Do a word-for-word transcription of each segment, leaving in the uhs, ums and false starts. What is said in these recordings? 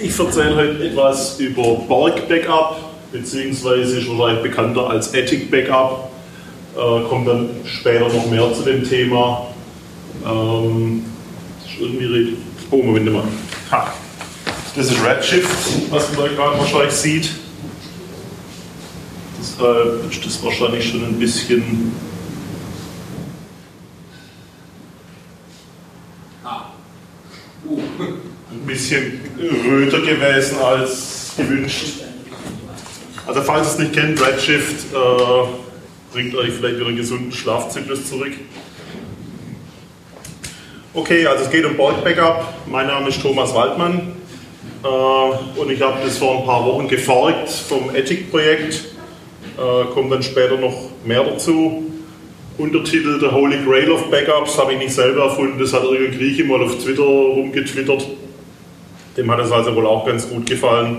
Ich erzähle heute etwas über Borg Backup, beziehungsweise ist wahrscheinlich bekannter als Attic Backup. Äh, kommt dann später noch mehr zu dem Thema. Ähm, das ist irgendwie. Oh, Moment mal. Ha. Das ist Redshift, was man da gerade wahrscheinlich sieht. Deshalb ist das wahrscheinlich schon ein bisschen. Ein bisschen röter gewesen als gewünscht. Also falls ihr es nicht kennt, Redshift äh, bringt euch vielleicht wieder einen gesunden Schlafzyklus zurück. Okay, also es geht um Borg Backup. Mein Name ist Thomas Waldmann äh, und ich habe das vor ein paar Wochen geforkt vom Attic-Projekt. Äh, kommt dann später noch mehr dazu. Untertitel The Holy Grail of Backups habe ich nicht selber erfunden, das hat irgendein Grieche mal auf Twitter rumgetwittert. Dem hat es also wohl auch ganz gut gefallen.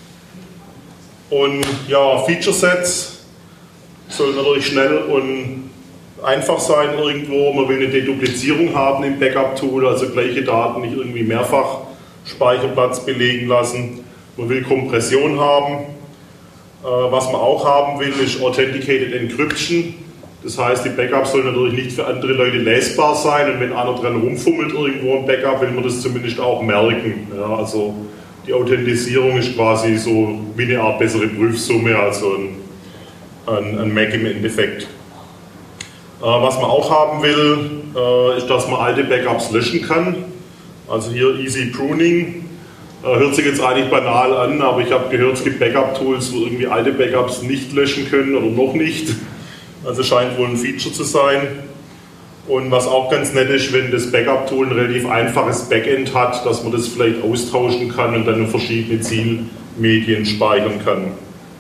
Und ja, Feature Sets sollen natürlich schnell und einfach sein irgendwo. Man will eine Deduplizierung haben im Backup-Tool, also gleiche Daten nicht irgendwie mehrfach Speicherplatz belegen lassen. Man will Kompression haben. Was man auch haben will, ist Authenticated Encryption. Das heißt, die Backups sollen natürlich nicht für andere Leute lesbar sein und wenn einer dran rumfummelt irgendwo im Backup, will man das zumindest auch merken. Ja, also die Authentisierung ist quasi so wie eine Art bessere Prüfsumme, also ein, ein, ein Mac im Endeffekt. Äh, was man auch haben will, äh, ist, dass man alte Backups löschen kann. Also hier Easy Pruning. Äh, hört sich jetzt eigentlich banal an, aber ich habe gehört, es gibt Backup-Tools, wo irgendwie alte Backups nicht löschen können oder noch nicht. Also scheint wohl ein Feature zu sein. Und was auch ganz nett ist, wenn das Backup-Tool ein relativ einfaches Backend hat, dass man das vielleicht austauschen kann und dann in verschiedene Zielmedien speichern kann.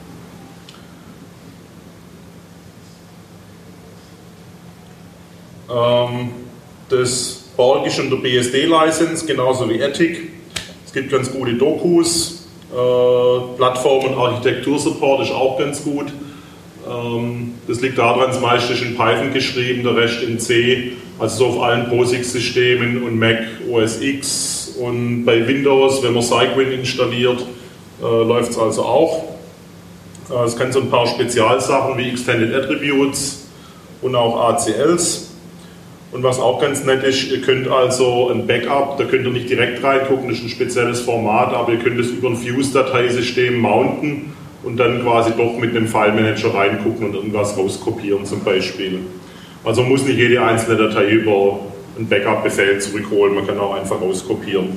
Ähm, das Borg ist unter B S D-License, genauso wie Attic. Es gibt ganz gute Dokus. Äh, Plattform- und Architektursupport ist auch ganz gut. Das liegt daran, das meiste ist in Python geschrieben, der Rest in C, also so auf allen POSIX-Systemen und Mac O S X und bei Windows, wenn man Cygwin installiert, äh, läuft es also auch. Äh, es kann so ein paar Spezialsachen wie Extended Attributes und auch A C Ls. Und was auch ganz nett ist, ihr könnt also ein Backup, da könnt ihr nicht direkt reingucken, das ist ein spezielles Format, aber ihr könnt es über ein Fuse-Dateisystem mounten und dann quasi doch mit einem File-Manager reingucken und irgendwas rauskopieren zum Beispiel. Also man muss nicht jede einzelne Datei über einen Backup-Befehl zurückholen, man kann auch einfach rauskopieren.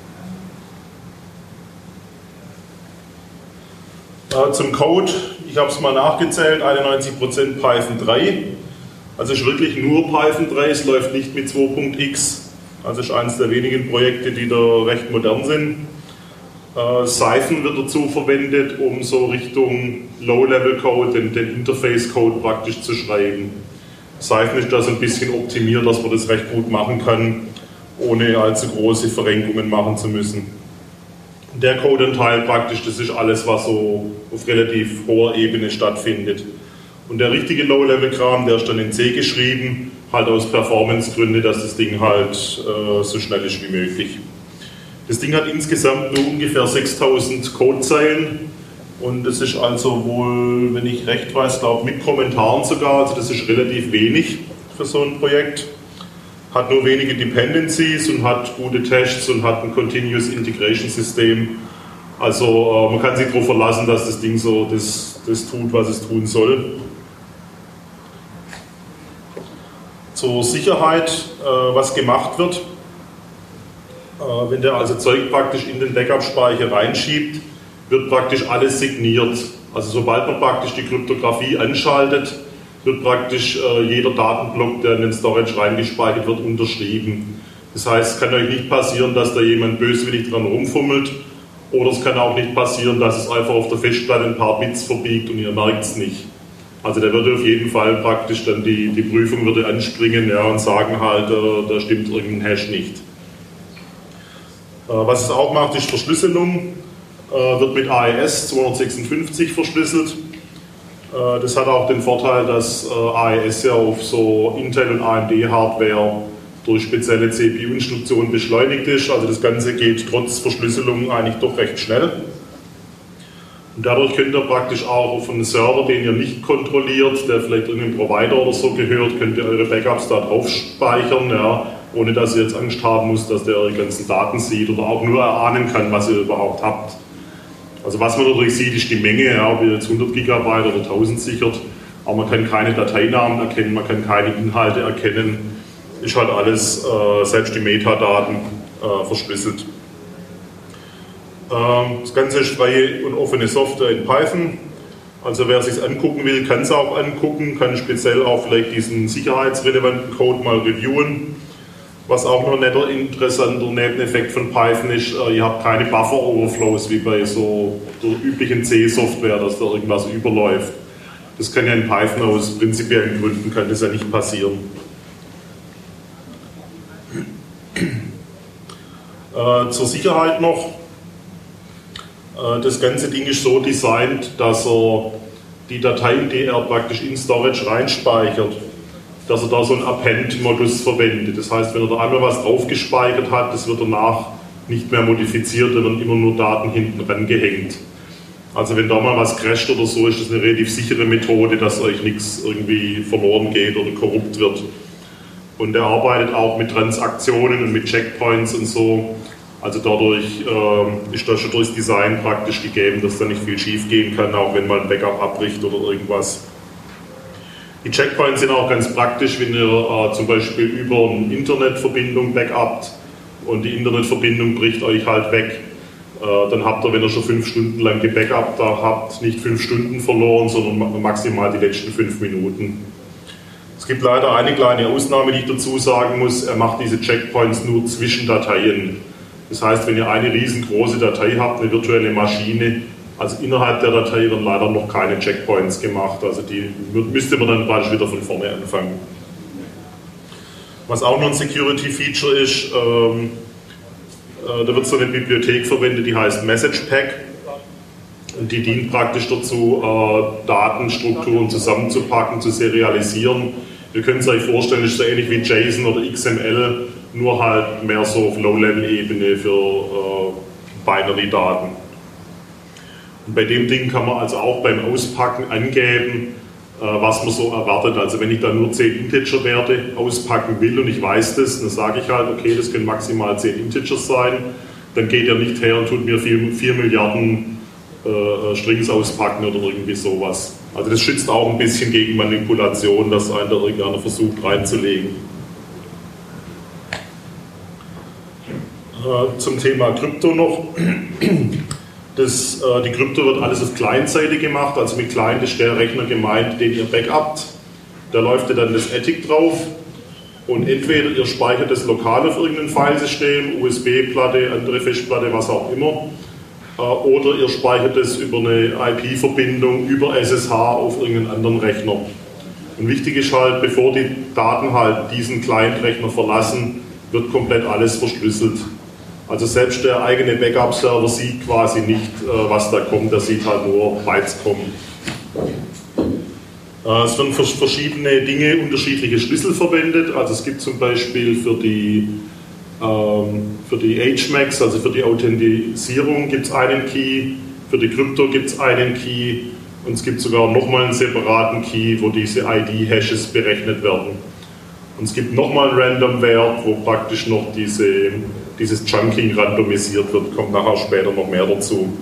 Äh, zum Code, ich habe es mal nachgezählt, einundneunzig Prozent Python drei. Also ist wirklich nur Python drei, es läuft nicht mit zwei Punkt x. Also ist eines der wenigen Projekte, die da recht modern sind. Uh, Cython wird dazu verwendet, um so Richtung Low-Level-Code, den, den Interface-Code praktisch zu schreiben. Cython ist da so ein bisschen optimiert, dass man das recht gut machen kann, ohne allzu große Verrenkungen machen zu müssen. Der Codeanteil praktisch, das ist alles, was so auf relativ hoher Ebene stattfindet. Und der richtige Low-Level-Kram, der ist dann in C geschrieben, halt aus Performance-Gründen, dass das Ding halt uh, so schnell ist wie möglich. Das Ding hat insgesamt nur ungefähr sechstausend Codezeilen und das ist also wohl, wenn ich recht weiß, glaube mit Kommentaren sogar, also das ist relativ wenig für so ein Projekt. Hat nur wenige Dependencies und hat gute Tests und hat ein Continuous Integration System. Also äh, man kann sich darauf verlassen, dass das Ding so das, das tut, was es tun soll. Zur Sicherheit, äh, was gemacht wird. Wenn der also Zeug praktisch in den Backup-Speicher reinschiebt, wird praktisch alles signiert. Also sobald man praktisch die Kryptographie anschaltet, wird praktisch äh, jeder Datenblock, der in den Storage reingespeichert wird, unterschrieben. Das heißt, es kann euch nicht passieren, dass da jemand böswillig dran rumfummelt, oder es kann auch nicht passieren, dass es einfach auf der Festplatte ein paar Bits verbiegt und ihr merkt es nicht. Also der würde auf jeden Fall praktisch dann die, die Prüfung würde anspringen, ja, und sagen halt, äh, da stimmt irgendein Hash nicht. Was es auch macht, ist Verschlüsselung, wird mit A E S zweihundertsechsundfünfzig verschlüsselt. Das hat auch den Vorteil, dass A E S ja auf so Intel- und A M D-Hardware durch spezielle C P U-Instruktionen beschleunigt ist. Also das Ganze geht trotz Verschlüsselung eigentlich doch recht schnell. Und dadurch könnt ihr praktisch auch auf einen Server, den ihr nicht kontrolliert, der vielleicht irgendeinem Provider oder so gehört, könnt ihr eure Backups da drauf speichern, ja, ohne dass ihr jetzt Angst haben müsst, dass der eure ganzen Daten sieht oder auch nur erahnen kann, was ihr überhaupt habt. Also was man dadurch sieht, ist die Menge, ja, ob ihr jetzt hundert Gigabyte oder tausend sichert, aber man kann keine Dateinamen erkennen, man kann keine Inhalte erkennen, ist halt alles, äh, selbst die Metadaten, äh, verschlüsselt. Ähm, das Ganze ist freie und offene Software in Python, also wer es sich angucken will, kann es auch angucken, kann speziell auch vielleicht diesen sicherheitsrelevanten Code mal reviewen. Was auch noch ein netter, interessanter Nebeneffekt von Python ist, äh, ihr habt keine Buffer-Overflows wie bei so der üblichen C-Software, dass da irgendwas überläuft. Das kann ja in Python aus prinzipiellen Gründen kann das ja nicht passieren. Äh, zur Sicherheit noch. Äh, das ganze Ding ist so designt, dass er die Dateien, die er praktisch in Storage reinspeichert, dass er da so einen Append-Modus verwendet. Das heißt, wenn er da einmal was draufgespeichert hat, das wird danach nicht mehr modifiziert, da werden immer nur Daten hinten rangehängt. Also wenn da mal was crasht oder so, ist das eine relativ sichere Methode, dass euch nichts irgendwie verloren geht oder korrupt wird. Und er arbeitet auch mit Transaktionen und mit Checkpoints und so. Also dadurch äh, ist das schon durchs Design praktisch gegeben, dass da nicht viel schief gehen kann, auch wenn mal ein Backup abbricht oder irgendwas. Die Checkpoints sind auch ganz praktisch, wenn ihr äh, zum Beispiel über eine Internetverbindung backupt und die Internetverbindung bricht euch halt weg. Äh, dann habt ihr, wenn ihr schon fünf Stunden lang gebackupt habt, nicht fünf Stunden verloren, sondern maximal die letzten fünf Minuten. Es gibt leider eine kleine Ausnahme, die ich dazu sagen muss. Er macht diese Checkpoints nur zwischen Dateien. Das heißt, wenn ihr eine riesengroße Datei habt, eine virtuelle Maschine, also innerhalb der Datei werden leider noch keine Checkpoints gemacht. Also die müsste man dann praktisch wieder von vorne anfangen. Was auch noch ein Security-Feature ist, ähm, äh, da wird so eine Bibliothek verwendet, die heißt MessagePack. Und die dient praktisch dazu, äh, Datenstrukturen zusammenzupacken, zu serialisieren. Ihr könnt es euch vorstellen, das ist so ähnlich wie JSON oder X M L, nur halt mehr so auf Low-Level-Ebene für äh, Binary-Daten. Und bei dem Ding kann man also auch beim Auspacken angeben, äh, was man so erwartet. Also wenn ich da nur zehn Integer-Werte auspacken will und ich weiß das, dann sage ich halt, okay, das können maximal zehn Integers sein. Dann geht er nicht her und tut mir vier Milliarden äh, Strings auspacken oder irgendwie sowas. Also das schützt auch ein bisschen gegen Manipulation, dass einer da irgendeiner versucht reinzulegen. Äh, zum Thema Krypto noch. Das, äh, die Krypto wird alles auf Client-Seite gemacht, also mit Client ist der Rechner gemeint, den ihr backupt. Da läuft ja dann das Attic drauf und entweder ihr speichert das lokal auf irgendein Filesystem, U S B-Platte, andere Festplatte, was auch immer, äh, oder ihr speichert es über eine I P-Verbindung über S S H auf irgendeinen anderen Rechner. Und wichtig ist halt, bevor die Daten halt diesen Client-Rechner verlassen, wird komplett alles verschlüsselt. Also selbst der eigene Backup-Server sieht quasi nicht, was da kommt, der sieht halt nur Bytes kommen. Es werden für verschiedene Dinge unterschiedliche Schlüssel verwendet. Also es gibt zum Beispiel für die, ähm, für die H M A X, also für die Authentisierung gibt es einen Key, für die Krypto gibt es einen Key und es gibt sogar nochmal einen separaten Key, wo diese I D-Hashes berechnet werden. Und es gibt nochmal einen Random-Wert, wo praktisch noch diese, dieses Chunking randomisiert wird, kommt nachher später noch mehr dazu.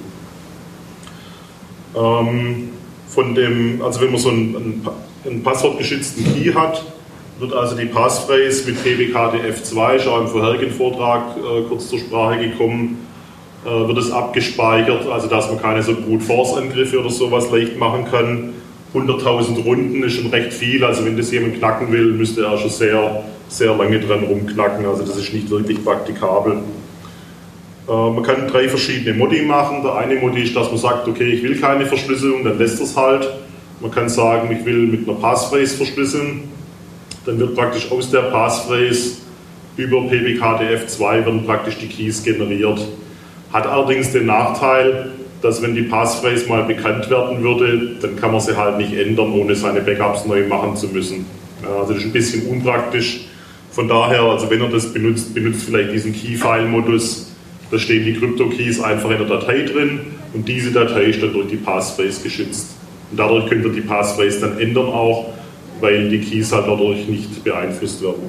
Ähm, von dem, also wenn man so einen, einen, einen passwortgeschützten Key hat, wird also die Passphrase mit P B K D F zwei, ist auch im vorherigen Vortrag äh, kurz zur Sprache gekommen, äh, wird es abgespeichert, also dass man keine so Brute-Force-Angriffe oder sowas leicht machen kann. hunderttausend Runden ist schon recht viel, also wenn das jemand knacken will, müsste er schon sehr, sehr lange dran rumknacken, also das ist nicht wirklich praktikabel. Äh, man kann drei verschiedene Modi machen. Der eine Modi ist, dass man sagt, okay, ich will keine Verschlüsselung, dann lässt es halt. Man kann sagen, ich will mit einer Passphrase verschlüsseln, dann wird praktisch aus der Passphrase über P B K D F zwei werden praktisch die Keys generiert. Hat allerdings den Nachteil, dass wenn die Passphrase mal bekannt werden würde, dann kann man sie halt nicht ändern, ohne seine Backups neu machen zu müssen. Ja, also das ist ein bisschen unpraktisch. Von daher, also wenn ihr das benutzt, benutzt vielleicht diesen Key-File-Modus, da stehen die Krypto-Keys einfach in der Datei drin und diese Datei ist dann durch die Passphrase geschützt. Und dadurch könnt ihr die Passphrase dann ändern auch, weil die Keys halt dadurch nicht beeinflusst werden.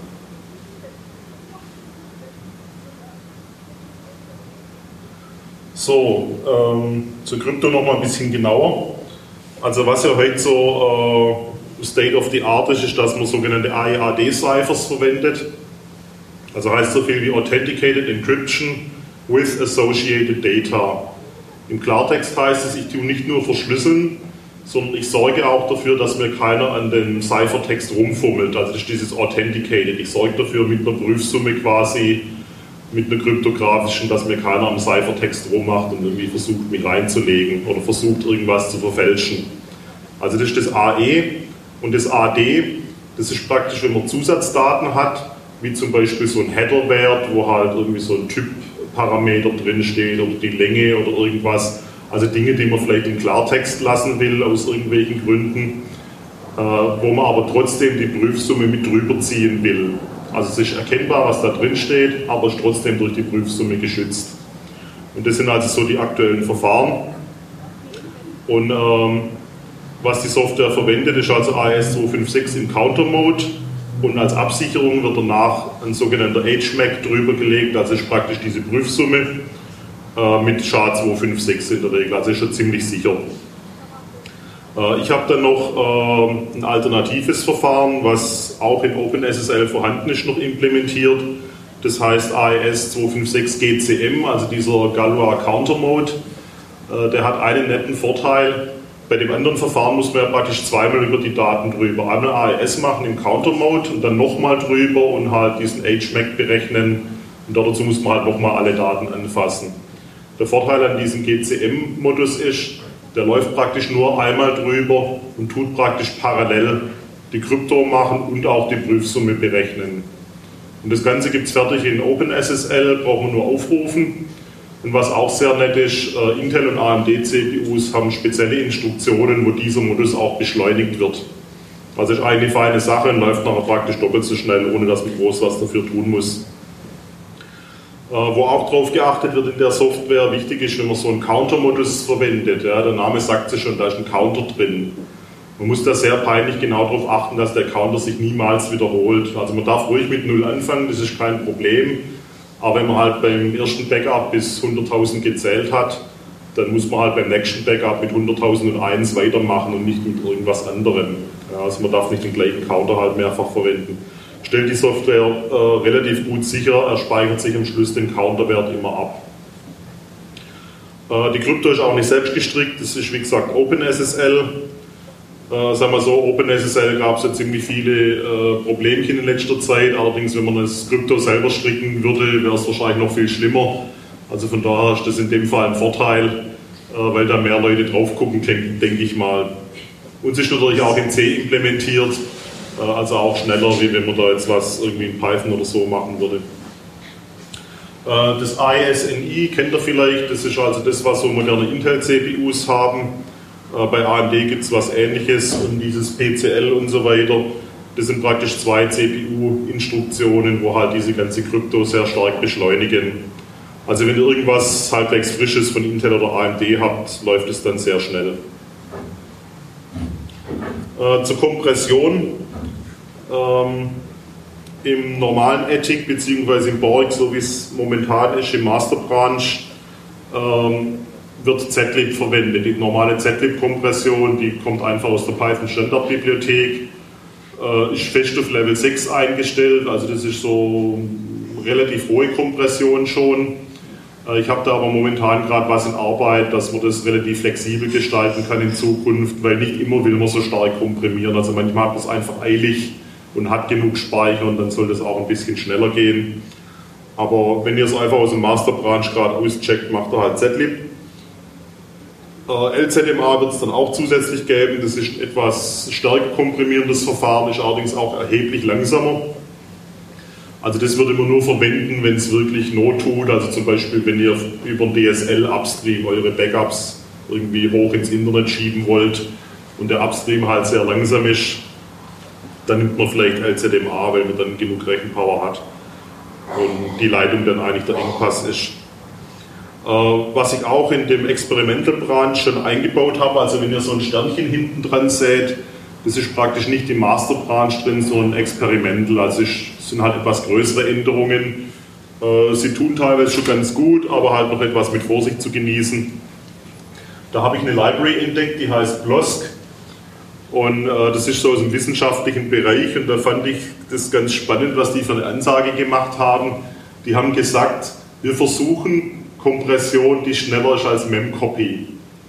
So, ähm, zur Krypto nochmal ein bisschen genauer. Also was ja heute so äh, State of the Art ist, ist, dass man sogenannte A E A D-Ciphers verwendet. Also heißt so viel wie Authenticated Encryption with Associated Data. Im Klartext heißt es, ich tue nicht nur verschlüsseln, sondern ich sorge auch dafür, dass mir keiner an dem Ciphertext rumfummelt. Also das ist dieses Authenticated. Ich sorge dafür mit einer Prüfsumme quasi, mit einer kryptografischen, dass mir keiner am Ciphertext rummacht und irgendwie versucht, mich reinzulegen oder versucht, irgendwas zu verfälschen. Also das ist das A E und das A D, das ist praktisch, wenn man Zusatzdaten hat, wie zum Beispiel so ein Header-Wert, wo halt irgendwie so ein Typ-Parameter drinsteht oder die Länge oder irgendwas. Also Dinge, die man vielleicht im Klartext lassen will, aus irgendwelchen Gründen, äh, wo man aber trotzdem die Prüfsumme mit drüber ziehen will. Also es ist erkennbar, was da drin steht, aber ist trotzdem durch die Prüfsumme geschützt. Und das sind also so die aktuellen Verfahren. Und ähm, was die Software verwendet, ist also A E S zwei fünf sechs im Counter-Mode. Und als Absicherung wird danach ein sogenannter H M A C drüber gelegt, also ist praktisch diese Prüfsumme äh, mit S H A zwei fünf sechs in der Regel, also ist schon ziemlich sicher. Äh, ich habe dann noch äh, ein alternatives Verfahren, was auch in OpenSSL vorhanden ist, noch implementiert. Das heißt A E S zwei fünf sechs G C M, also dieser Galois Counter Mode. Äh, der hat einen netten Vorteil. Bei dem anderen Verfahren muss man ja praktisch zweimal über die Daten drüber. Einmal A E S machen im Counter-Mode und dann nochmal drüber und halt diesen H M A C berechnen. Und dazu muss man halt nochmal alle Daten anfassen. Der Vorteil an diesem G C M-Modus ist, der läuft praktisch nur einmal drüber und tut praktisch parallel die Krypto machen und auch die Prüfsumme berechnen. Und das Ganze gibt es fertig in OpenSSL, braucht man nur aufrufen. Und was auch sehr nett ist, äh, Intel und A M D C P Us haben spezielle Instruktionen, wo dieser Modus auch beschleunigt wird. Also ist eine feine Sache und läuft nachher praktisch doppelt so schnell, ohne dass man groß was dafür tun muss. Äh, wo auch darauf geachtet wird in der Software, wichtig ist, wenn man so einen Counter-Modus verwendet. Ja, der Name sagt es schon, da ist ein Counter drin. Man muss da sehr peinlich genau darauf achten, dass der Counter sich niemals wiederholt. Also man darf ruhig mit null anfangen, das ist kein Problem. Aber wenn man halt beim ersten Backup bis hunderttausend gezählt hat, dann muss man halt beim nächsten Backup mit hunderttausendeins weitermachen und nicht mit irgendwas anderem. Ja, also man darf nicht den gleichen Counter halt mehrfach verwenden. Stellt die Software äh, relativ gut sicher, er speichert sich am Schluss den Counterwert immer ab. Äh, die Krypto ist auch nicht selbst gestrickt, das ist wie gesagt OpenSSL. Äh, sagen wir so, OpenSSL gab es ja ziemlich viele äh, Problemchen in letzter Zeit, allerdings wenn man das Krypto selber stricken würde, wäre es wahrscheinlich noch viel schlimmer. Also von daher ist das in dem Fall ein Vorteil, äh, weil da mehr Leute drauf gucken, denke ich mal. Uns ist natürlich auch in C implementiert, äh, also auch schneller, wie wenn man da jetzt was irgendwie in Python oder so machen würde. Äh, das I S N I kennt ihr vielleicht, das ist also das, was so moderne Intel-C P Us haben. Bei A M D gibt es was Ähnliches und dieses P C L und so weiter. Das sind praktisch zwei C P U-Instruktionen, wo halt diese ganze Krypto sehr stark beschleunigen. Also wenn ihr irgendwas halbwegs Frisches von Intel oder A M D habt, läuft es dann sehr schnell. Äh, zur Kompression. Ähm, Im normalen A T I C bzw. im Borg, so wie es momentan ist, im Master Branch, ähm, wird Z-Lib verwendet. Die normale Z-Lib-Kompression, die kommt einfach aus der Python-Standardbibliothek, äh, ist fest auf Level sechs eingestellt, also das ist so relativ hohe Kompression schon. Äh, ich habe da aber momentan gerade was in Arbeit, dass man das relativ flexibel gestalten kann in Zukunft, weil nicht immer will man so stark komprimieren. Also manchmal hat man es einfach eilig und hat genug Speicher und dann soll das auch ein bisschen schneller gehen. Aber wenn ihr es einfach aus dem Master Branch gerade auscheckt, macht er halt Z-Lib. L Z M A wird es dann auch zusätzlich geben, das ist ein etwas stärker komprimierendes Verfahren, ist allerdings auch erheblich langsamer. Also das würde man nur verwenden, wenn es wirklich Not tut, also zum Beispiel wenn ihr über den D S L-Upstream eure Backups irgendwie hoch ins Internet schieben wollt und der Upstream halt sehr langsam ist, dann nimmt man vielleicht L Z M A, weil man dann genug Rechenpower hat und die Leitung dann eigentlich der Engpass ist. Was ich auch in dem Experimental Branch schon eingebaut habe, also wenn ihr so ein Sternchen hinten dran seht, das ist praktisch nicht im Master Branch drin, sondern Experimental, also es sind halt etwas größere Änderungen. Sie tun teilweise schon ganz gut, aber halt noch etwas mit Vorsicht zu genießen. Da habe ich eine Library entdeckt, die heißt Blosk. Und äh, das ist so aus dem wissenschaftlichen Bereich und da fand ich das ganz spannend, was die für eine Ansage gemacht haben. Die haben gesagt, wir versuchen Kompression, die schneller ist als Memcopy.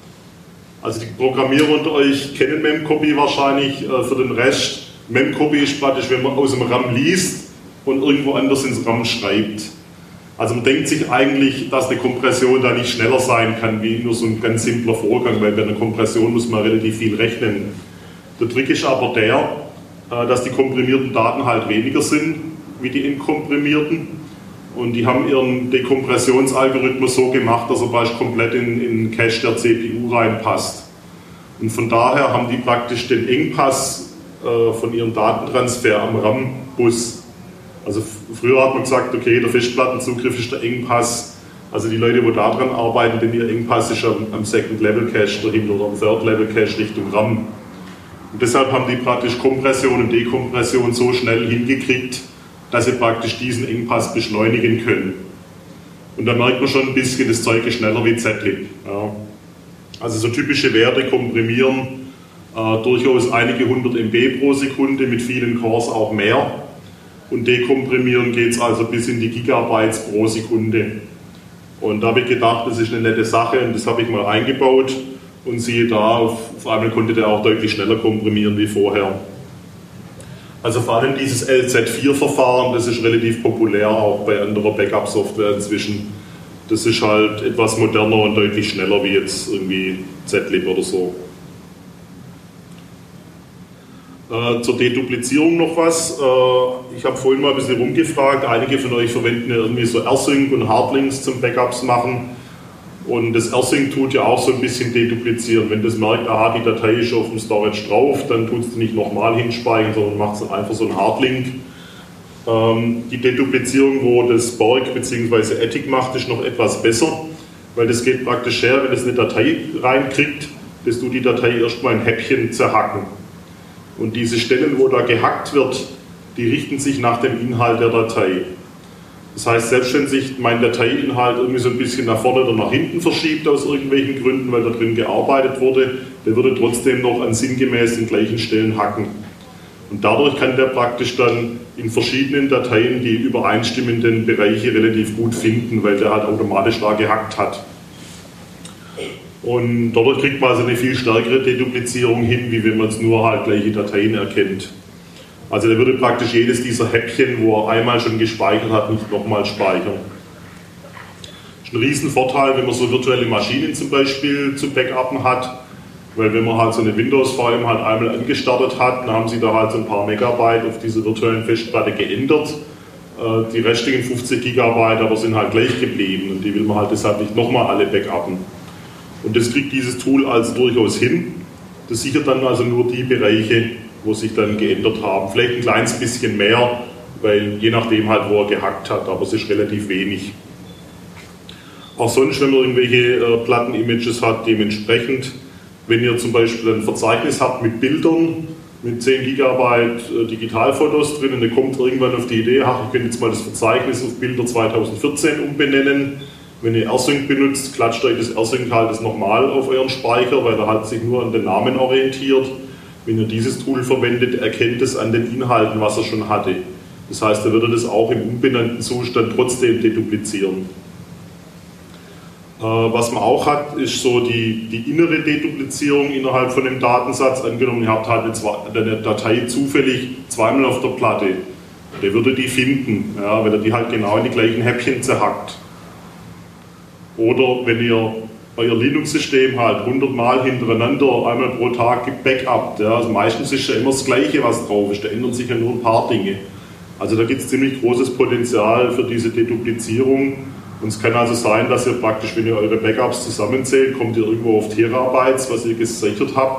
Also die Programmierer unter euch kennen Memcopy wahrscheinlich, äh, für den Rest. Memcopy ist praktisch, wenn man aus dem RAM liest und irgendwo anders ins RAM schreibt. Also man denkt sich eigentlich, dass eine Kompression da nicht schneller sein kann, wie nur so ein ganz simpler Vorgang, weil bei einer Kompression muss man relativ viel rechnen. Der Trick ist aber der, dass die komprimierten Daten halt weniger sind wie die entkomprimierten. Und die haben ihren Dekompressionsalgorithmus so gemacht, dass er praktisch komplett in, in den Cache der C P U reinpasst. Und von daher haben die praktisch den Engpass äh, von ihrem Datentransfer am RAM-Bus. Also früher hat man gesagt, okay, der Festplattenzugriff ist der Engpass. Also die Leute, die daran arbeiten, denn ihr Engpass ist am, am Second-Level-Cache dahinter oder am Third-Level-Cache Richtung RAM. Und deshalb haben die praktisch Kompression und Dekompression so schnell hingekriegt, dass sie praktisch diesen Engpass beschleunigen können. Und da merkt man schon ein bisschen, das Zeug ist schneller wie Z-Lib. Ja. Also so typische Werte komprimieren äh, durchaus einige hundert Megabyte pro Sekunde, mit vielen Cores auch mehr. Und dekomprimieren geht es also bis in die Gigabytes pro Sekunde. Und da habe ich gedacht, das ist eine nette Sache und das habe ich mal eingebaut. Und siehe da, auf, auf einmal konnte der auch deutlich schneller komprimieren wie vorher. Also vor allem dieses L Z vier Verfahren, das ist relativ populär, auch bei anderer Backup-Software inzwischen. Das ist halt etwas moderner und deutlich schneller wie jetzt irgendwie Z-Lib oder so. Äh, zur Deduplizierung noch was. Äh, ich habe vorhin mal ein bisschen rumgefragt. Einige von euch verwenden ja irgendwie so R-Sync und Hardlinks zum Backups machen. Und das R-Sync tut ja auch so ein bisschen deduplizieren. Wenn das merkt, aha, die Datei ist auf dem Storage drauf, dann tut es nicht nochmal hinspeichern, sondern macht es einfach so einen Hardlink. Ähm, die Deduplizierung, wo das Borg bzw. Attic macht, ist noch etwas besser, weil das geht praktisch her, wenn es eine Datei reinkriegt, dass du die Datei erstmal in Häppchen zerhacken. Und diese Stellen, wo da gehackt wird, die richten sich nach dem Inhalt der Datei. Das heißt, selbst wenn sich mein Dateiinhalt irgendwie so ein bisschen nach vorne oder nach hinten verschiebt aus irgendwelchen Gründen, weil da drin gearbeitet wurde, der würde trotzdem noch an sinngemäß den gleichen Stellen hacken. Und dadurch kann der praktisch dann in verschiedenen Dateien die übereinstimmenden Bereiche relativ gut finden, weil der halt automatisch da gehackt hat. Und dadurch kriegt man also eine viel stärkere Deduplizierung hin, wie wenn man jetzt nur halt gleiche Dateien erkennt. Also der würde praktisch jedes dieser Häppchen, wo er einmal schon gespeichert hat, nicht nochmal speichern. Das ist ein Riesenvorteil, wenn man so virtuelle Maschinen zum Beispiel zu backuppen hat, weil wenn man halt so eine Windows-V M halt einmal angestartet hat, dann haben sie da halt so ein paar Megabyte auf diese virtuellen Festplatte geändert. Die restlichen fünfzig Gigabyte aber sind halt gleich geblieben und die will man halt deshalb nicht nochmal alle backuppen. Und das kriegt dieses Tool also durchaus hin. Das sichert dann also nur die Bereiche, wo sich dann geändert haben. Vielleicht ein kleines bisschen mehr, weil je nachdem halt, wo er gehackt hat, aber es ist relativ wenig. Auch sonst, wenn man irgendwelche äh, Platten-Images hat, dementsprechend, wenn ihr zum Beispiel ein Verzeichnis habt mit Bildern, mit zehn Gigabyte äh, Digitalfotos drin und dann kommt irgendwann auf die Idee, ach, ich könnte jetzt mal das Verzeichnis auf Bilder zweitausendvierzehn umbenennen. Wenn ihr R-Sync benutzt, klatscht euch das R-Sync halt das nochmal auf euren Speicher, weil er halt sich nur an den Namen orientiert. Wenn ihr dieses Tool verwendet, erkennt es an den Inhalten, was er schon hatte. Das heißt, er würde das auch im unbenannten Zustand trotzdem deduplizieren. Äh, was man auch hat, ist so die, die innere Deduplizierung innerhalb von dem Datensatz. Angenommen, ihr habt halt eine, eine Datei zufällig zweimal auf der Platte. Der würde die finden, ja, wenn er die halt genau in die gleichen Häppchen zerhackt. Oder wenn ihr euer Linux-System halt hundert Mal hintereinander einmal pro Tag gebackupt. Ja, also meistens ist ja immer das Gleiche, was drauf ist. Da ändern sich ja nur ein paar Dinge. Also da gibt es ziemlich großes Potenzial für diese Deduplizierung. Und es kann also sein, dass ihr praktisch, wenn ihr eure Backups zusammenzählt, kommt ihr irgendwo auf Terabytes, was ihr gesichert habt.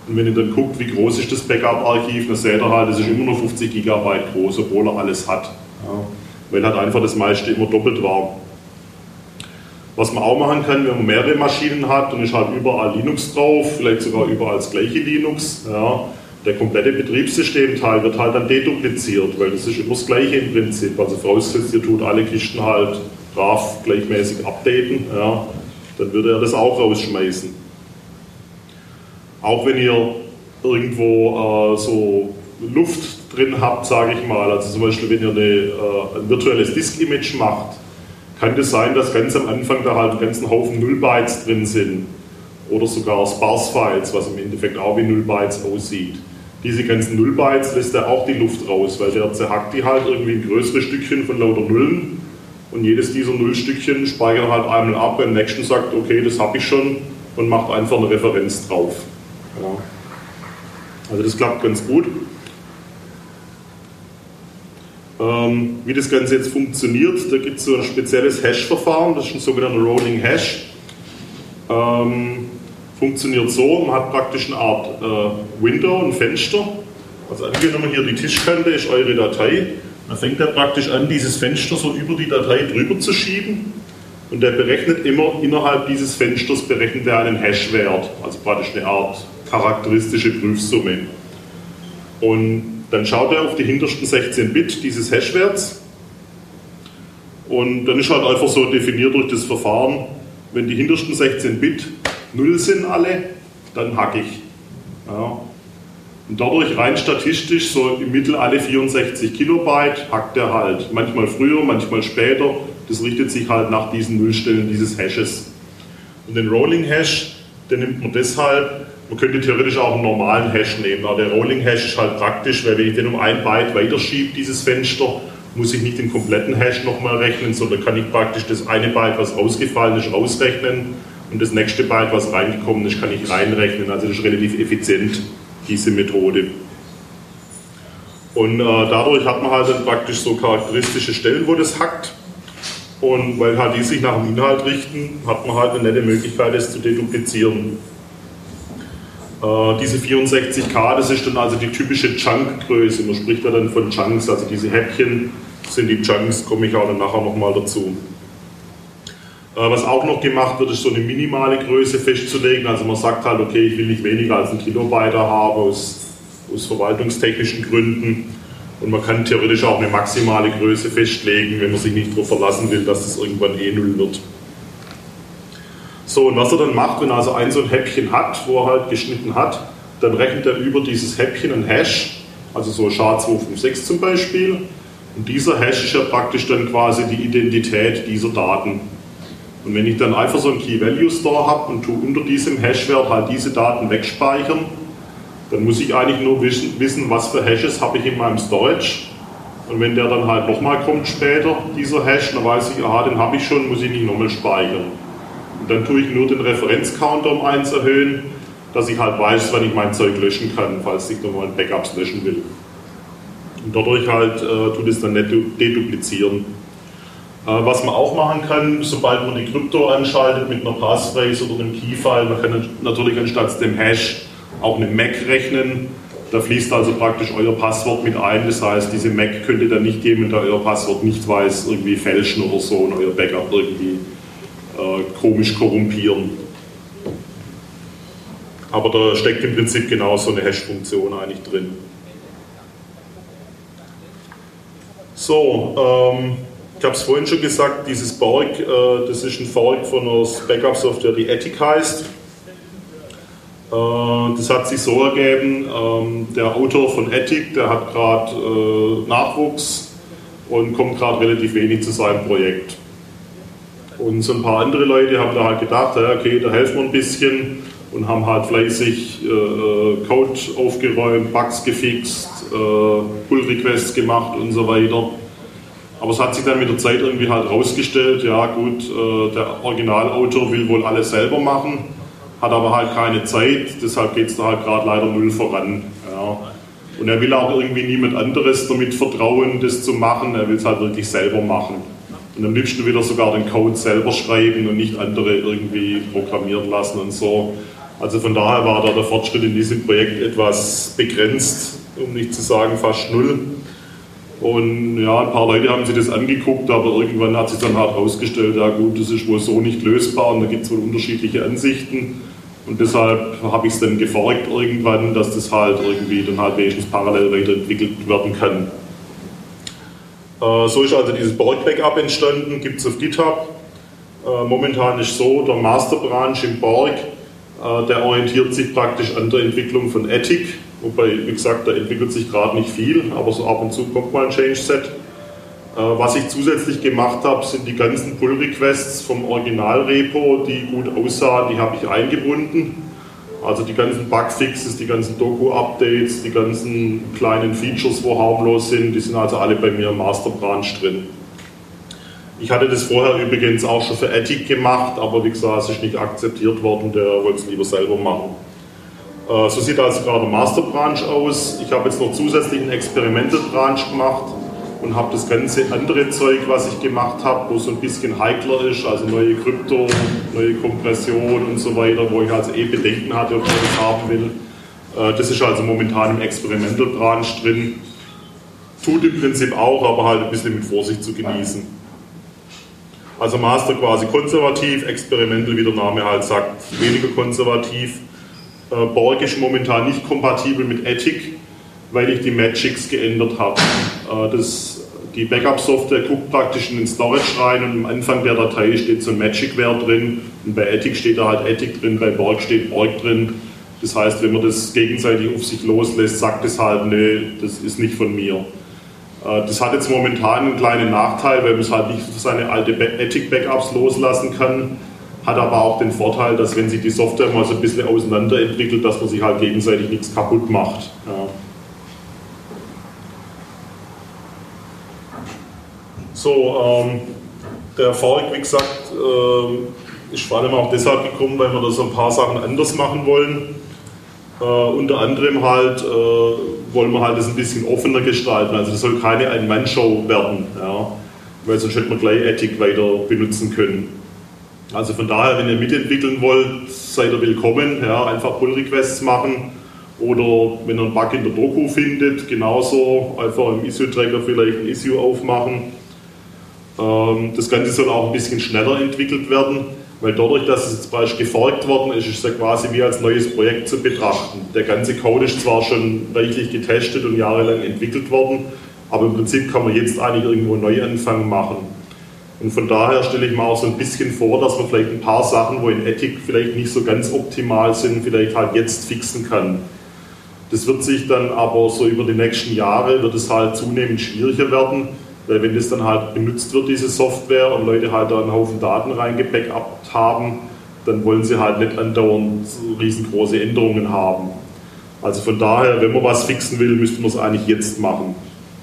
Und wenn ihr dann guckt, wie groß ist das Backup-Archiv, dann seht ihr halt, das ist immer nur fünfzig Gigabyte groß, obwohl er alles hat. Ja. Weil halt einfach das meiste immer doppelt war. Was man auch machen kann, wenn man mehrere Maschinen hat und ist halt überall Linux drauf, vielleicht sogar überall das gleiche Linux, ja, der komplette Betriebssystemteil wird halt dann dedupliziert, weil das ist immer das gleiche im Prinzip. Also vorausgesetzt, ihr tut alle Kisten halt brav gleichmäßig updaten, ja, dann würde er das auch rausschmeißen. Auch wenn ihr irgendwo äh, so Luft drin habt, sage ich mal, also zum Beispiel wenn ihr eine, äh, ein virtuelles Disk-Image macht, kann das sein, dass ganz am Anfang da halt einen ganzen Haufen Null-Bytes drin sind oder sogar Sparse-Files, was im Endeffekt auch wie Null-Bytes aussieht. Diese ganzen Null-Bytes lässt er auch die Luft raus, weil der zerhackt die halt irgendwie in größere Stückchen von lauter Nullen und jedes dieser Nullstückchen speichert er halt einmal ab, beim nächsten sagt, okay, das habe ich schon und macht einfach eine Referenz drauf. Ja. Also das klappt ganz gut. Ähm, wie das Ganze jetzt funktioniert, da gibt es so ein spezielles Hash-Verfahren, das ist ein sogenannter Rolling Hash. Ähm, funktioniert so, man hat praktisch eine Art äh, Window, ein Fenster. Also angenommen hier die Tischkante ist eure Datei, dann fängt er praktisch an, dieses Fenster so über die Datei drüber zu schieben und der berechnet immer innerhalb dieses Fensters berechnet er einen Hash-Wert, also praktisch eine Art charakteristische Prüfsumme. Und dann schaut er auf die hintersten sechzehn Bit dieses Hash-Werts und dann ist halt einfach so definiert durch das Verfahren, wenn die hintersten sechzehn Bit null sind alle, dann hack ich. Ja. Und dadurch rein statistisch, so im Mittel alle vierundsechzig Kilobyte, hackt er halt. Manchmal früher, manchmal später. Das richtet sich halt nach diesen Nullstellen dieses Hashes. Und den Rolling Hash, den nimmt man deshalb, man könnte theoretisch auch einen normalen Hash nehmen, aber der Rolling Hash ist halt praktisch, weil wenn ich den um ein Byte weiterschiebe, dieses Fenster, muss ich nicht den kompletten Hash nochmal rechnen, sondern kann ich praktisch das eine Byte, was rausgefallen ist, rausrechnen und das nächste Byte, was reingekommen ist, kann ich reinrechnen. Also das ist relativ effizient, diese Methode. Und äh, dadurch hat man halt dann praktisch so charakteristische Stellen, wo das hackt. Und weil halt die sich nach dem Inhalt richten, hat man halt eine nette Möglichkeit, das zu deduplizieren. Äh, diese vierundsechzig K, das ist dann also die typische Chunk-Größe. Man spricht ja dann von Chunks, also diese Häppchen sind die Chunks, komme ich auch dann nachher nochmal dazu. Äh, was auch noch gemacht wird, ist so eine minimale Größe festzulegen. Also man sagt halt, okay, ich will nicht weniger als ein Kilobyte haben aus, aus verwaltungstechnischen Gründen. Und man kann theoretisch auch eine maximale Größe festlegen, wenn man sich nicht darauf verlassen will, dass es irgendwann eh null wird. So, und was er dann macht, wenn er also ein so ein Häppchen hat, wo er halt geschnitten hat, dann rechnet er über dieses Häppchen ein Hash, also so S H A zwei fünf sechs zum Beispiel. Und dieser Hash ist ja praktisch dann quasi die Identität dieser Daten. Und wenn ich dann einfach so einen Key-Value-Store habe und tue unter diesem Hashwert halt diese Daten wegspeichern, dann muss ich eigentlich nur wissen, wissen, was für Hashes habe ich in meinem Storage. Und wenn der dann halt nochmal kommt später, dieser Hash, dann weiß ich, aha, den habe ich schon, muss ich nicht nochmal speichern. Und dann tue ich nur den Referenzcounter um eins erhöhen, dass ich halt weiß, wann ich mein Zeug löschen kann, falls ich nochmal ein Backups löschen will. Und dadurch halt äh, tut es dann nicht deduplizieren. Äh, was man auch machen kann, sobald man die Krypto anschaltet mit einer Passphrase oder einem Keyfile, man kann natürlich anstatt dem Hash auch eine M A C rechnen. Da fließt also praktisch euer Passwort mit ein. Das heißt, diese M A C könnte dann nicht jemand, der euer Passwort nicht weiß, irgendwie fälschen oder so und euer Backup irgendwie äh, komisch korrumpieren. Aber da steckt im Prinzip genau so eine Hash-Funktion eigentlich drin. So, ähm, ich habe es vorhin schon gesagt, dieses Borg, äh, das ist ein Fork von einer Backup-Software, die Attic heißt. Das hat sich so ergeben, der Autor von Attic, der hat gerade Nachwuchs und kommt gerade relativ wenig zu seinem Projekt. Und so ein paar andere Leute haben da halt gedacht, okay, da helfen wir ein bisschen und haben halt fleißig Code aufgeräumt, Bugs gefixt, Pull-Requests gemacht und so weiter. Aber es hat sich dann mit der Zeit irgendwie halt rausgestellt, ja gut, der Originalautor will wohl alles selber machen, hat aber halt keine Zeit, deshalb geht es da halt gerade leider null voran. Ja. Und er will auch irgendwie niemand anderes damit vertrauen, das zu machen, er will es halt wirklich selber machen. Und am liebsten will er sogar den Code selber schreiben und nicht andere irgendwie programmieren lassen und so. Also von daher war da der Fortschritt in diesem Projekt etwas begrenzt, um nicht zu sagen fast null. Und ja, ein paar Leute haben sich das angeguckt, aber irgendwann hat sich dann halt herausgestellt, ja gut, das ist wohl so nicht lösbar und da gibt es wohl unterschiedliche Ansichten. Und deshalb habe ich es dann geforkt irgendwann, dass das halt irgendwie dann halt wenigstens parallel weiterentwickelt werden kann. Äh, so ist also dieses Borg-Backup entstanden, gibt es auf GitHub. Äh, momentan ist so, der Master-Branch im Borg, äh, der orientiert sich praktisch an der Entwicklung von Attic. Wobei, wie gesagt, da entwickelt sich gerade nicht viel, aber so ab und zu kommt mal ein Change-Set. Was ich zusätzlich gemacht habe, sind die ganzen Pull-Requests vom Original-Repo, die gut aussahen, die habe ich eingebunden. Also die ganzen Bugfixes, die ganzen Doku-Updates, die ganzen kleinen Features, wo harmlos sind, die sind also alle bei mir im Master-Branch drin. Ich hatte das vorher übrigens auch schon für Attic gemacht, aber wie gesagt, es ist nicht akzeptiert worden, der wollte es lieber selber machen. So sieht also gerade der Master Branch aus. Ich habe jetzt noch zusätzlich einen Experimental Branch gemacht und habe das ganze andere Zeug, was ich gemacht habe, wo so ein bisschen heikler ist, also neue Krypto, neue Kompression und so weiter, wo ich also eh Bedenken hatte, ob ich das haben will. Das ist also momentan im Experimental Branch drin. Tut im Prinzip auch, aber halt ein bisschen mit Vorsicht zu genießen. Also Master quasi konservativ, Experimental, wie der Name halt sagt, weniger konservativ. Borg ist momentan nicht kompatibel mit Attic, weil ich die Magics geändert habe. Das, die Backup-Software guckt praktisch in den Storage rein und am Anfang der Datei steht so ein Magic-Wert drin und bei Attic steht da halt Attic drin, bei Borg steht Borg drin. Das heißt, wenn man das gegenseitig auf sich loslässt, sagt es halt, nee, das ist nicht von mir. Das hat jetzt momentan einen kleinen Nachteil, weil man es halt nicht für seine alte Attic-Backups loslassen kann. Hat aber auch den Vorteil, dass wenn sich die Software mal so ein bisschen auseinanderentwickelt, dass man sich halt gegenseitig nichts kaputt macht. Ja. So, ähm, der Erfolg, wie gesagt, äh, ist vor allem auch deshalb gekommen, weil wir da so ein paar Sachen anders machen wollen. Äh, unter anderem halt äh, wollen wir halt das ein bisschen offener gestalten. Also das soll keine Ein-Mann-Show werden, ja, weil sonst hätte man gleich Attic weiter benutzen können. Also von daher, wenn ihr mitentwickeln wollt, seid ihr willkommen, ja, einfach Pull-Requests machen oder wenn ihr einen Bug in der Doku findet, genauso einfach im Issue-Tracker vielleicht ein Issue aufmachen. Ähm, das Ganze soll auch ein bisschen schneller entwickelt werden, weil dadurch, dass es jetzt bald geforkt worden ist, ist es ja quasi wie als neues Projekt zu betrachten. Der ganze Code ist zwar schon reichlich getestet und jahrelang entwickelt worden, aber im Prinzip kann man jetzt eigentlich irgendwo einen Neuanfang machen. Und von daher stelle ich mir auch so ein bisschen vor, dass man vielleicht ein paar Sachen, wo in Attic vielleicht nicht so ganz optimal sind, vielleicht halt jetzt fixen kann. Das wird sich dann aber so über die nächsten Jahre, wird es halt zunehmend schwieriger werden, weil wenn das dann halt benutzt wird, diese Software, und Leute halt da einen Haufen Daten reingebackupt haben, dann wollen sie halt nicht andauernd riesengroße Änderungen haben. Also von daher, wenn man was fixen will, müsste man es eigentlich jetzt machen.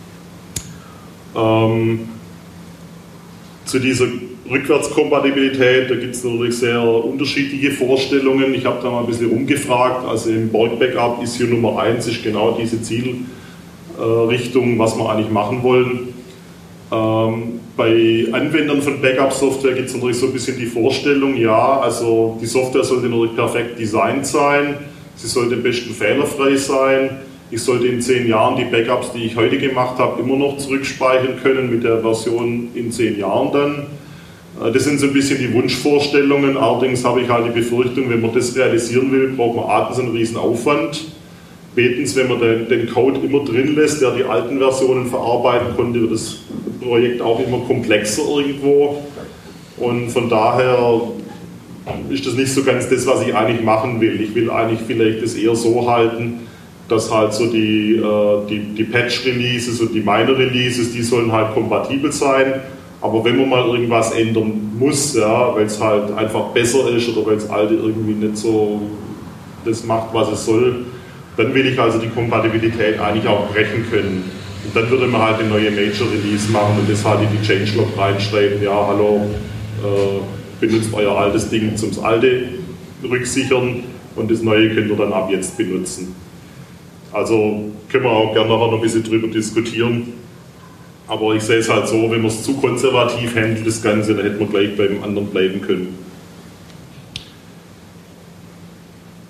Ähm, Zu dieser Rückwärtskompatibilität, da gibt es natürlich sehr unterschiedliche Vorstellungen. Ich habe da mal ein bisschen rumgefragt. Also im Borg-Backup Issue Nummer eins ist genau diese Zielrichtung, was wir eigentlich machen wollen. Ähm, bei Anwendern von Backup-Software gibt es natürlich so ein bisschen die Vorstellung, ja, also die Software sollte natürlich perfekt designt sein, sie sollte am besten fehlerfrei sein. Ich sollte in zehn Jahren die Backups, die ich heute gemacht habe, immer noch zurückspeichern können mit der Version in zehn Jahren dann. Das sind so ein bisschen die Wunschvorstellungen. Allerdings habe ich halt die Befürchtung, wenn man das realisieren will, braucht man A, einen riesen Aufwand. Spätestens, wenn man den, den Code immer drin lässt, der die alten Versionen verarbeiten konnte, wird das Projekt auch immer komplexer irgendwo. Und von daher ist das nicht so ganz das, was ich eigentlich machen will. Ich will eigentlich vielleicht das eher so halten, dass halt so die, äh, die, die Patch-Releases und die Minor-Releases, die sollen halt kompatibel sein, aber wenn man mal irgendwas ändern muss, ja, weil es halt einfach besser ist oder weil das alte irgendwie nicht so das macht, was es soll, dann will ich also die Kompatibilität eigentlich auch brechen können. Und dann würde man halt eine neue Major-Release machen und das halt in die Changelog reinschreiben, ja, hallo, äh, benutzt euer altes Ding zum alte rücksichern und das neue könnt ihr dann ab jetzt benutzen. Also können wir auch gerne noch ein bisschen drüber diskutieren. Aber ich sehe es halt so, wenn man es zu konservativ handelt, das Ganze, dann hätte man gleich beim anderen bleiben können.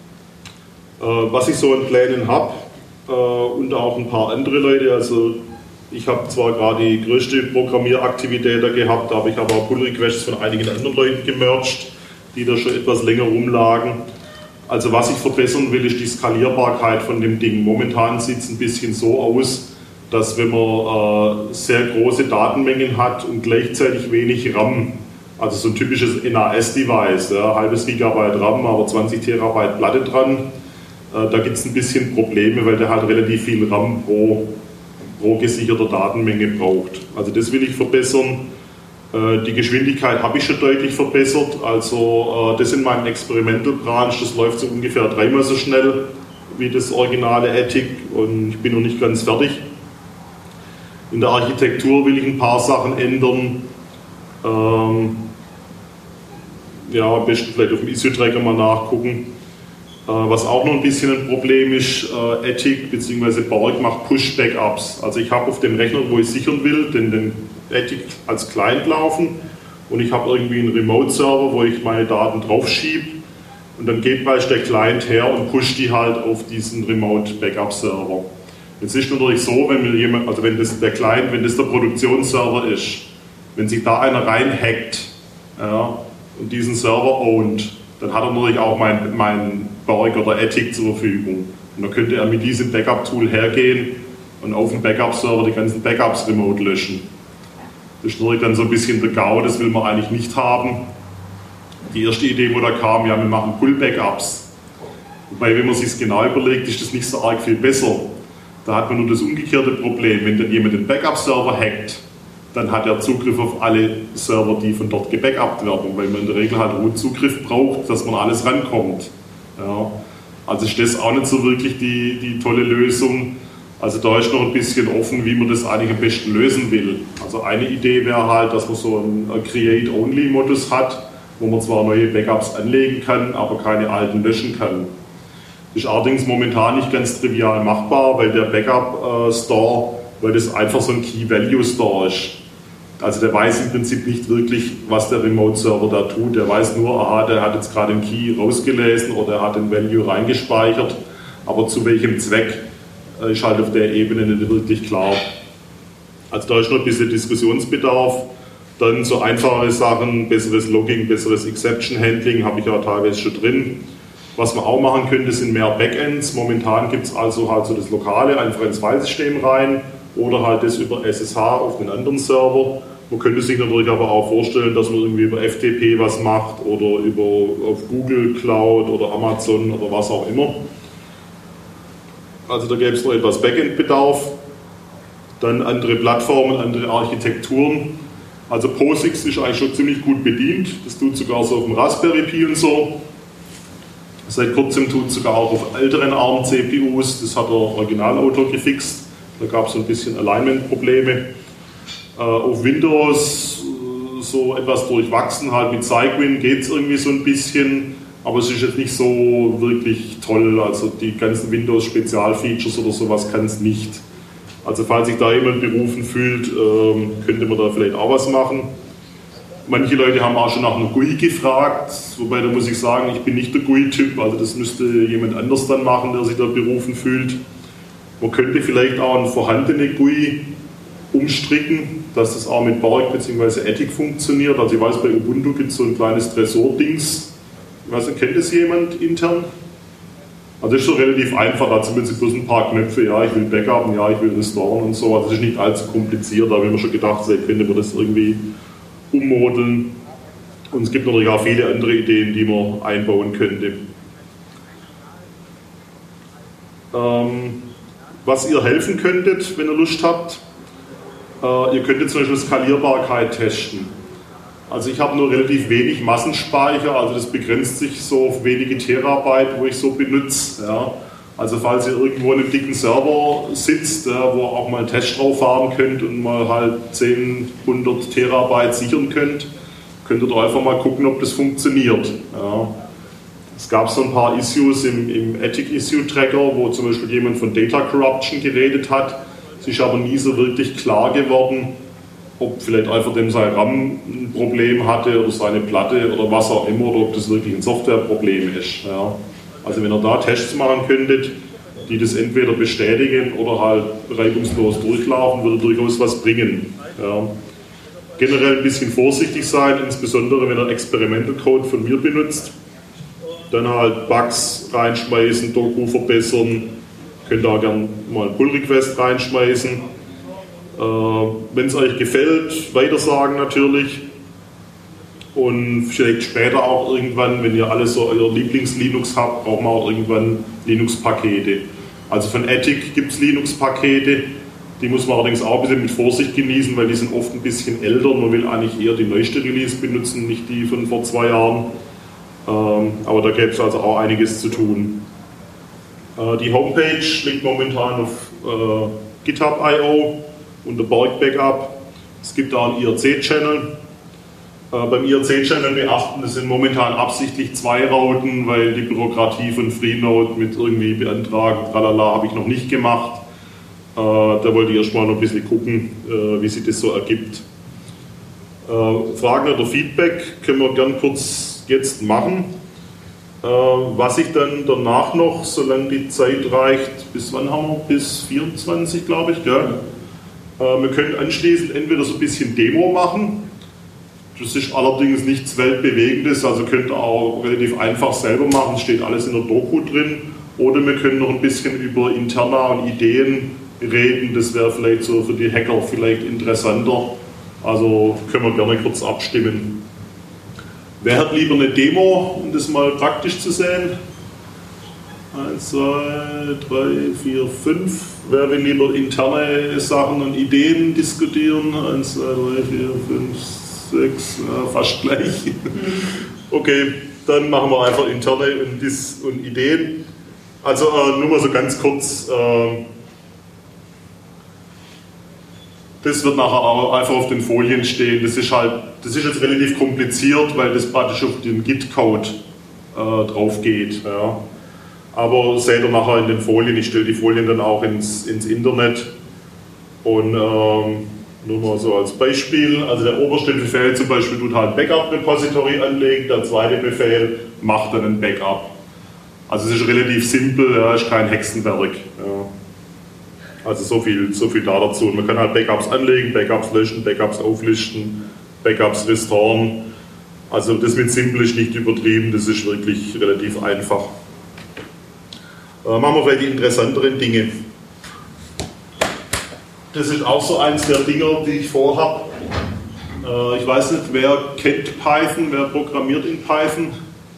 Was ich so an Plänen habe und auch ein paar andere Leute, also ich habe zwar gerade die größte Programmieraktivität da gehabt, aber ich habe auch Pull-Requests von einigen anderen Leuten gemerged, die da schon etwas länger rumlagen. Also was ich verbessern will, ist die Skalierbarkeit von dem Ding. Momentan sieht es ein bisschen so aus, dass wenn man äh, sehr große Datenmengen hat und gleichzeitig wenig RAM, also so ein typisches N A S-Device, ja, halbes Gigabyte RAM, aber zwanzig Terabyte Platte dran, äh, da gibt es ein bisschen Probleme, weil der halt relativ viel RAM pro, pro gesicherter Datenmenge braucht. Also das will ich verbessern. Äh, die Geschwindigkeit habe ich schon deutlich verbessert, also äh, das in meinem Experimental Branch, das läuft so ungefähr dreimal so schnell wie das originale Attic und ich bin noch nicht ganz fertig. In der Architektur will ich ein paar Sachen ändern. Ähm, ja, am besten vielleicht auf dem I S O-Tracker mal nachgucken. Äh, was auch noch ein bisschen ein Problem ist, äh, Attic bzw. Borg macht Push-Backups. Also ich habe auf dem Rechner, wo ich sichern will, den, den Attic als Client laufen und ich habe irgendwie einen Remote-Server, wo ich meine Daten drauf schiebe und dann geht meist der Client her und pusht die halt auf diesen Remote-Backup-Server. Jetzt ist natürlich so, wenn mir jemand, also wenn das der Client, wenn das der Produktionsserver ist, wenn sich da einer reinhackt, ja, und diesen Server ownt, dann hat er natürlich auch mein, mein Borg oder Attic zur Verfügung. Und dann könnte er mit diesem Backup-Tool hergehen und auf dem Backup-Server die ganzen Backups remote löschen. Das ist natürlich dann so ein bisschen der GAU, das will man eigentlich nicht haben. Die erste Idee, wo da kam, ja, wir machen Pull-Backups. Wobei, wenn man sich es genau überlegt, ist das nicht so arg viel besser. Da hat man nur das umgekehrte Problem, wenn dann jemand den Backup-Server hackt, dann hat er Zugriff auf alle Server, die von dort gebackupt werden, weil man in der Regel halt Root-Zugriff braucht, dass man alles rankommt. Ja. Also ist das auch nicht so wirklich die, die tolle Lösung. Also da ist noch ein bisschen offen, wie man das eigentlich am besten lösen will. Also eine Idee wäre halt, dass man so einen Create-Only-Modus hat, wo man zwar neue Backups anlegen kann, aber keine alten löschen kann. Das ist allerdings momentan nicht ganz trivial machbar, weil der Backup-Store, weil das einfach so ein Key-Value-Store ist. Also der weiß im Prinzip nicht wirklich, was der Remote-Server da tut. Der weiß nur, aha, der hat jetzt gerade einen Key rausgelesen oder er hat den Value reingespeichert, aber zu welchem Zweck ist halt auf der Ebene nicht wirklich klar. Also da ist noch ein bisschen Diskussionsbedarf. Dann so einfache Sachen, besseres Logging, besseres Exception-Handling habe ich ja teilweise schon drin. Was man auch machen könnte, sind mehr Backends. Momentan gibt es also halt so das Lokale einfach ins Filesystem rein oder halt das über S S H auf den anderen Server. Man könnte sich natürlich aber auch vorstellen, dass man irgendwie über F T P was macht oder über auf Google Cloud oder Amazon oder was auch immer. Also da gäbe es noch etwas Backend-Bedarf. Dann andere Plattformen, andere Architekturen. Also POSIX ist eigentlich schon ziemlich gut bedient. Das tut sogar so auf dem Raspberry Pi und so. Seit kurzem tut es sogar auch auf älteren ARM-C P Us. Das hat der Originalautor gefixt. Da gab es so ein bisschen Alignment-Probleme. Äh, auf Windows äh, so etwas durchwachsen, halt mit Cygwin geht es irgendwie so ein bisschen, aber es ist jetzt nicht so wirklich toll. Also die ganzen Windows-Spezialfeatures oder sowas kann es nicht. Also falls sich da jemand berufen fühlt, äh, könnte man da vielleicht auch was machen. Manche Leute haben auch schon nach einer G U I gefragt, wobei da muss ich sagen, ich bin nicht der G U I-Typ, also das müsste jemand anders dann machen, der sich da berufen fühlt. Man könnte vielleicht auch eine vorhandene G U I umstricken, dass das auch mit Borg bzw. Attic funktioniert. Also ich weiß, bei Ubuntu gibt es so ein kleines Tresor-Dings. Ich weiß nicht, kennt das jemand intern? Also das ist so relativ einfach, da zumindest bloß ein paar Knöpfe, ja, ich will Backupen, ja, ich will restoren und so. Also das ist nicht allzu kompliziert, da haben wir schon gedacht, vielleicht könnte man das irgendwie ummodeln. Und es gibt natürlich auch viele andere Ideen, die man einbauen könnte. Ähm, was ihr helfen könntet, wenn ihr Lust habt, äh, ihr könntet zum Beispiel Skalierbarkeit testen. Also ich habe nur relativ wenig Massenspeicher, also das begrenzt sich so auf wenige Terabyte, wo ich so benutze. Ja. Also falls ihr irgendwo in einem dicken Server sitzt, ja, wo ihr auch mal einen Test drauf haben könnt und mal halt zehn, hundert Terabyte sichern könnt, könnt ihr da einfach mal gucken, ob das funktioniert. Ja. Es gab so ein paar Issues im, im Attic-Issue-Tracker, wo zum Beispiel jemand von Data Corruption geredet hat. Es ist aber nie so wirklich klar geworden, ob vielleicht einfach dem sein RAM ein Problem hatte oder seine Platte oder was auch immer, oder ob das wirklich ein Softwareproblem ist. Ja. Also wenn ihr da Tests machen könntet, die das entweder bestätigen oder halt reibungslos durchlaufen, würde durchaus was bringen. Ja. Generell ein bisschen vorsichtig sein, insbesondere wenn ihr Experimental Code von mir benutzt. Dann halt Bugs reinschmeißen, Doku verbessern, könnt ihr auch gerne mal einen Pull-Request reinschmeißen. Äh, wenn es euch gefällt, weitersagen natürlich. Und vielleicht später auch irgendwann, wenn ihr alles so euer Lieblings-Linux habt, braucht man auch irgendwann Linux-Pakete. Also von Attic gibt es Linux-Pakete, die muss man allerdings auch ein bisschen mit Vorsicht genießen, weil die sind oft ein bisschen älter. Man will eigentlich eher die neueste Release benutzen, nicht die von vor zwei Jahren. Ähm, aber da gäbe es also auch einiges zu tun. Äh, die Homepage liegt momentan auf äh, GitHub Punkt i o unter Borg Backup. Es gibt da einen I R C-Channel. Äh, beim I R C-Channel beachten, das sind momentan absichtlich zwei Routen, weil die Bürokratie von Freenode mit irgendwie beantragen, tralala, habe ich noch nicht gemacht. Äh, da wollte ich erstmal noch ein bisschen gucken, äh, wie sich das so ergibt. Äh, Fragen oder Feedback können wir gern kurz jetzt machen. Äh, was ich dann danach noch, solange die Zeit reicht, bis wann haben wir? Bis vierundzwanzig, glaube ich. Gell? Äh, wir können anschließend entweder so ein bisschen Demo machen. Das ist allerdings nichts Weltbewegendes, also könnt ihr auch relativ einfach selber machen, steht alles in der Doku drin. Oder wir können noch ein bisschen über Interna und Ideen reden, das wäre vielleicht so für die Hacker vielleicht interessanter. Also können wir gerne kurz abstimmen. Wer hat lieber eine Demo, um das mal praktisch zu sehen? Eins, zwei, drei, vier, fünf. Wer will lieber interne Sachen und Ideen diskutieren? Eins, zwei, drei, vier, fünf, sechs, ja, fast gleich. Okay, dann machen wir einfach interne und, Dis und Ideen. Also äh, nur mal so ganz kurz. Äh, das wird nachher auch einfach auf den Folien stehen. Das ist halt, das ist jetzt relativ kompliziert, weil das praktisch auf den Git-Code äh, drauf geht. Ja. Aber seht ihr nachher in den Folien. Ich stelle die Folien dann auch ins, ins Internet. Und ähm, nur mal so als Beispiel, also der oberste Befehl zum Beispiel tut halt Backup-Repository anlegen, der zweite Befehl macht dann ein Backup. Also es ist relativ simpel, ja, ist kein Hexenwerk. Ja. Also so viel, so viel da dazu. Und man kann halt Backups anlegen, Backups löschen, Backups auflisten, Backups restoren. Also das mit simpel ist nicht übertrieben, das ist wirklich relativ einfach. Äh, machen wir vielleicht die interessanteren Dinge. Das ist auch so eins der Dinger, die ich vorhabe. Äh, ich weiß nicht, wer kennt Python, wer programmiert in Python?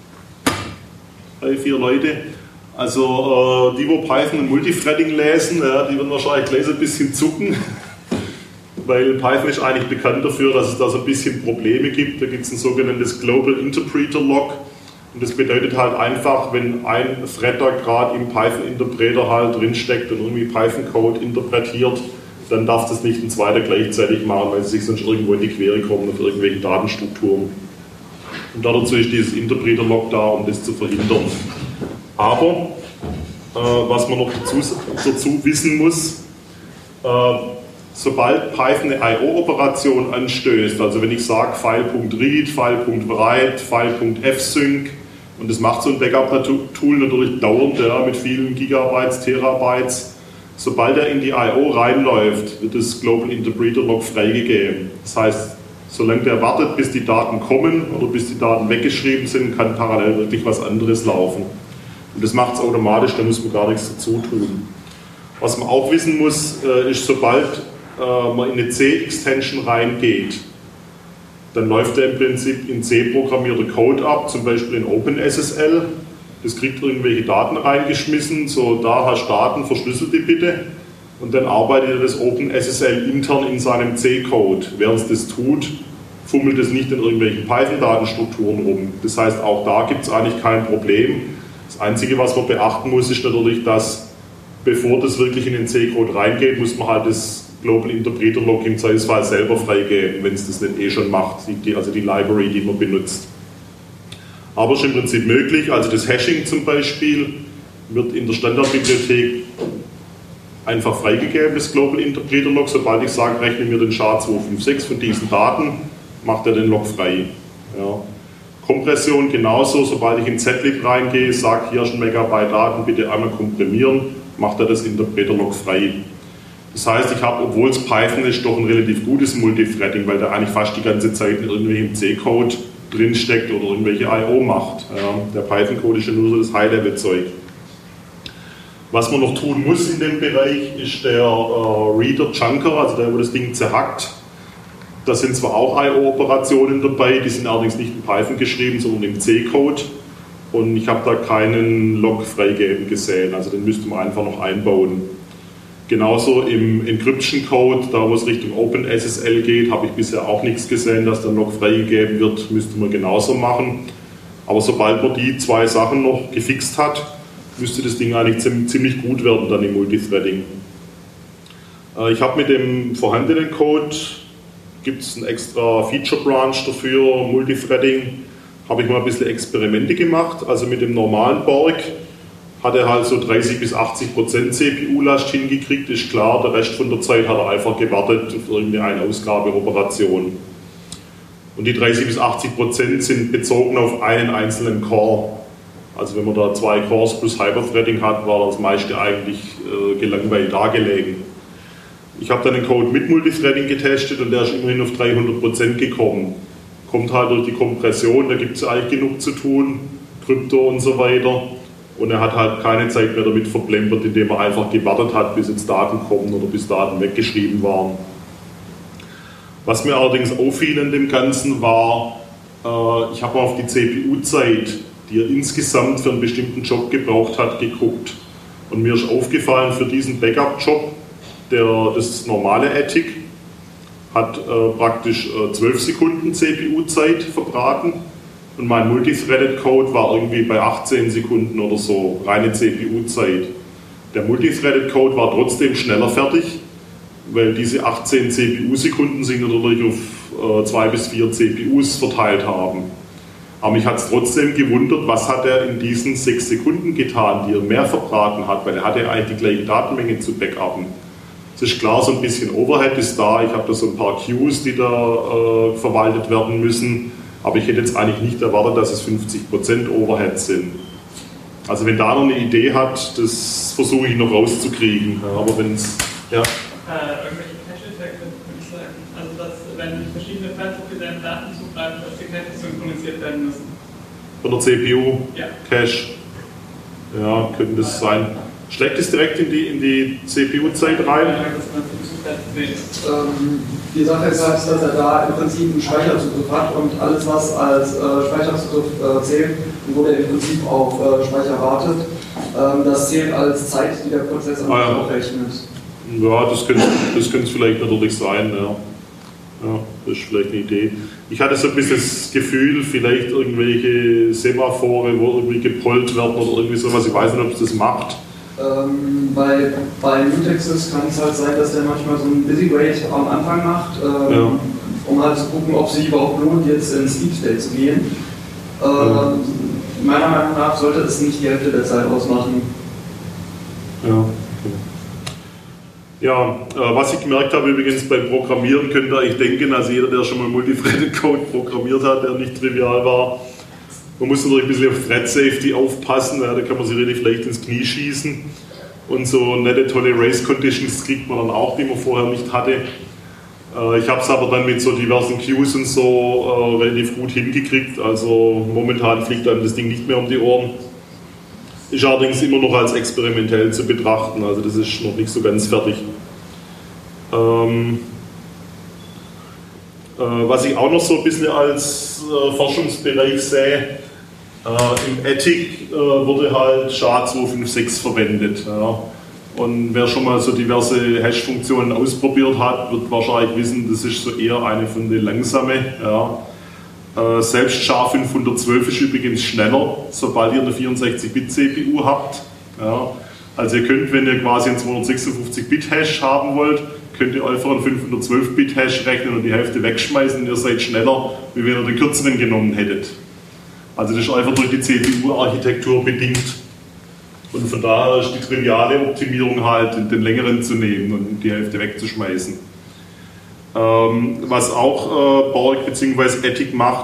Drei, vier Leute. Also äh, die, wo Python und Multithreading lesen, ja, die werden wahrscheinlich gleich so ein bisschen zucken. Weil Python ist eigentlich bekannt dafür, dass es da so ein bisschen Probleme gibt. Da gibt es ein sogenanntes Global Interpreter Lock. Und das bedeutet halt einfach, wenn ein Threader gerade im Python-Interpreter halt drinsteckt und irgendwie Python-Code interpretiert, dann darf das nicht ein zweiter gleichzeitig machen, weil sie sich sonst irgendwo in die Quere kommen auf irgendwelche Datenstrukturen. Und dazu ist dieses Interpreter-Log da, um das zu verhindern. Aber, äh, was man noch dazu, dazu wissen muss, äh, sobald Python eine I O-Operation anstößt, also wenn ich sage File.read, File.write, File.fsync, und das macht so ein Backup-Tool natürlich dauernd, ja, mit vielen Gigabytes, Terabytes, sobald er in die I O reinläuft, wird das Global Interpreter Log freigegeben. Das heißt, solange der wartet, bis die Daten kommen oder bis die Daten weggeschrieben sind, kann parallel wirklich was anderes laufen. Und das macht es automatisch, da muss man gar nichts dazu tun. Was man auch wissen muss, ist, sobald man in eine C-Extension reingeht, dann läuft der im Prinzip in C programmierter Code ab, zum Beispiel in OpenSSL. Das kriegt irgendwelche Daten reingeschmissen, so da hast du Daten, verschlüssel die bitte. Und dann arbeitet er das OpenSSL intern in seinem C-Code. Während es das tut, fummelt es nicht in irgendwelchen Python-Datenstrukturen rum. Das heißt, auch da gibt es eigentlich kein Problem. Das Einzige, was man beachten muss, ist natürlich, dass bevor das wirklich in den C-Code reingeht, muss man halt das Global Interpreter Log im Zweifelsfall selber freigeben, wenn es das nicht eh schon macht, die, also die Library, die man benutzt. Aber es ist im Prinzip möglich, also das Hashing zum Beispiel wird in der Standardbibliothek einfach freigegeben, das Global Interpreter Log. Sobald ich sage, rechne mir den S H A zweihundertfünfundsechzig von diesen Daten, macht er den Log frei. Ja. Kompression genauso, sobald ich in Z-Lib reingehe, sage hier ist ein Megabyte Daten, bitte einmal komprimieren, macht er das Interpreter lockfrei. Das heißt, ich habe, obwohl es Python ist, doch ein relativ gutes Multithreading, weil der eigentlich fast die ganze Zeit in irgendwelchem C-Code drinsteckt oder irgendwelche I O macht. Ja, der Python-Code ist ja nur so das High-Level-Zeug. Was man noch tun muss in dem Bereich, ist der äh, Reader-Chunker, also der, wo das Ding zerhackt. Da sind zwar auch I O-Operationen dabei, die sind allerdings nicht in Python geschrieben, sondern im C-Code. Und ich habe da keinen Log freigeben gesehen, also den müsste man einfach noch einbauen. Genauso im Encryption-Code, da wo es Richtung OpenSSL geht, habe ich bisher auch nichts gesehen, dass der Log freigegeben wird, müsste man genauso machen. Aber sobald man die zwei Sachen noch gefixt hat, müsste das Ding eigentlich ziemlich gut werden dann im Multithreading. Ich habe mit dem vorhandenen Code, gibt es einen extra Feature-Branch dafür, Multithreading, habe ich mal ein bisschen Experimente gemacht. Also mit dem normalen Borg hat er halt so dreißig bis achtzig Prozent C P U-Last hingekriegt, ist klar, der Rest von der Zeit hat er einfach gewartet auf irgendeine Ausgabeoperation. Und die dreißig bis achtzig Prozent sind bezogen auf einen einzelnen Core. Also wenn man da zwei Cores plus Hyperthreading hat, war das meiste eigentlich äh, gelangweilt dargelegen. Ich habe dann den Code mit Multithreading getestet und der ist immerhin auf dreihundert Prozent gekommen. Kommt halt durch die Kompression, da gibt es eigentlich genug zu tun, Krypto und so weiter. Und er hat halt keine Zeit mehr damit verplempert, indem er einfach gewartet hat, bis jetzt Daten kommen oder bis Daten weggeschrieben waren. Was mir allerdings auffiel in dem Ganzen war, äh, ich habe auf die C P U-Zeit, die er insgesamt für einen bestimmten Job gebraucht hat, geguckt. Und mir ist aufgefallen, für diesen Backup-Job, der, das normale Attic, hat äh, praktisch äh, zwölf Sekunden C P U-Zeit verbraten. Und mein Multithreaded-Code war irgendwie bei achtzehn Sekunden oder so, reine C P U-Zeit. Der Multithreaded-Code war trotzdem schneller fertig, weil diese achtzehn C P U-Sekunden sich natürlich auf äh, zwei bis vier C P Us verteilt haben. Aber mich hat es trotzdem gewundert, was hat er in diesen sechs Sekunden getan, die er mehr verbraten hat, weil er hatte eigentlich die gleiche Datenmenge zu backuppen. Es ist klar, so ein bisschen Overhead ist da, ich habe da so ein paar Queues, die da äh, verwaltet werden müssen. Aber ich hätte jetzt eigentlich nicht erwartet, dass es fünfzig Prozent Overhead sind. Also wenn da noch eine Idee hat, das versuche ich noch rauszukriegen. Ja, aber wenn es... Ja. Äh, irgendwelche Cache-Effekte, würde ich sagen. Also dass, wenn verschiedene Files auf dieselben Daten zugreifen, dass die Caches synchronisiert werden müssen. Von der C P U? Ja. Cache? Ja, könnte das sein. Schlägt es direkt in die, in die C P U-Zeit rein? Ja, das ist natürlich ähm, die Sache ist halt, dass er da im Prinzip einen Speicherzugriff hat und alles, was als äh, Speicherzugriff äh, zählt und wo der im Prinzip auf äh, Speicher wartet, ähm, das zählt als Zeit, die der Prozess ah, ja. aufrechnet. Ja, das könnte das könnte es vielleicht natürlich sein. Ja. Ja, das ist vielleicht eine Idee. Ich hatte so ein bisschen das Gefühl, vielleicht irgendwelche Semaphore, wo irgendwie gepollt werden oder irgendwie sowas. Ich weiß nicht, ob es das macht. Ähm, bei, bei Mutexes kann es halt sein, dass der manchmal so einen Busy Wait am Anfang macht, ähm, ja. um halt zu gucken, ob sich überhaupt lohnt, jetzt ins Sleep State zu gehen. Ähm, ja. Meiner Meinung nach sollte es nicht die Hälfte der Zeit ausmachen. Ja, okay. Ja, äh, was ich gemerkt habe übrigens beim Programmieren, könnt ihr euch denken, also jeder, der schon mal Multithreaded Code programmiert hat, der nicht trivial war, man muss natürlich ein bisschen auf Thread Safety aufpassen, ja, da kann man sich relativ leicht ins Knie schießen. Und so nette, tolle Race Conditions kriegt man dann auch, die man vorher nicht hatte. Äh, ich habe es aber dann mit so diversen Queues und so äh, relativ gut hingekriegt. Also momentan fliegt einem das Ding nicht mehr um die Ohren. Ist allerdings immer noch als experimentell zu betrachten, also das ist noch nicht so ganz fertig. Ähm, äh, was ich auch noch so ein bisschen als äh, Forschungsbereich sehe, Äh, im Attic äh, wurde halt S H A zwei fünf sechs verwendet. Ja. Und wer schon mal so diverse Hash-Funktionen ausprobiert hat, wird wahrscheinlich wissen, das ist so eher eine von den langsamen. Ja. Äh, selbst S H A fünfhundertzwölf ist übrigens schneller, sobald ihr eine vierundsechzig Bit C P U habt. Ja. Also ihr könnt, wenn ihr quasi einen zweihundertsechsundfünfzig Bit Hash haben wollt, könnt ihr einfach einen fünfhundertzwölf Bit Hash rechnen und die Hälfte wegschmeißen und ihr seid schneller, wie wenn ihr den kürzeren genommen hättet. Also das ist einfach durch die C P U-Architektur bedingt. Und von daher ist die triviale Optimierung halt, den längeren zu nehmen und die Hälfte wegzuschmeißen. Ähm, was auch äh, Borg bzw. Attic macht,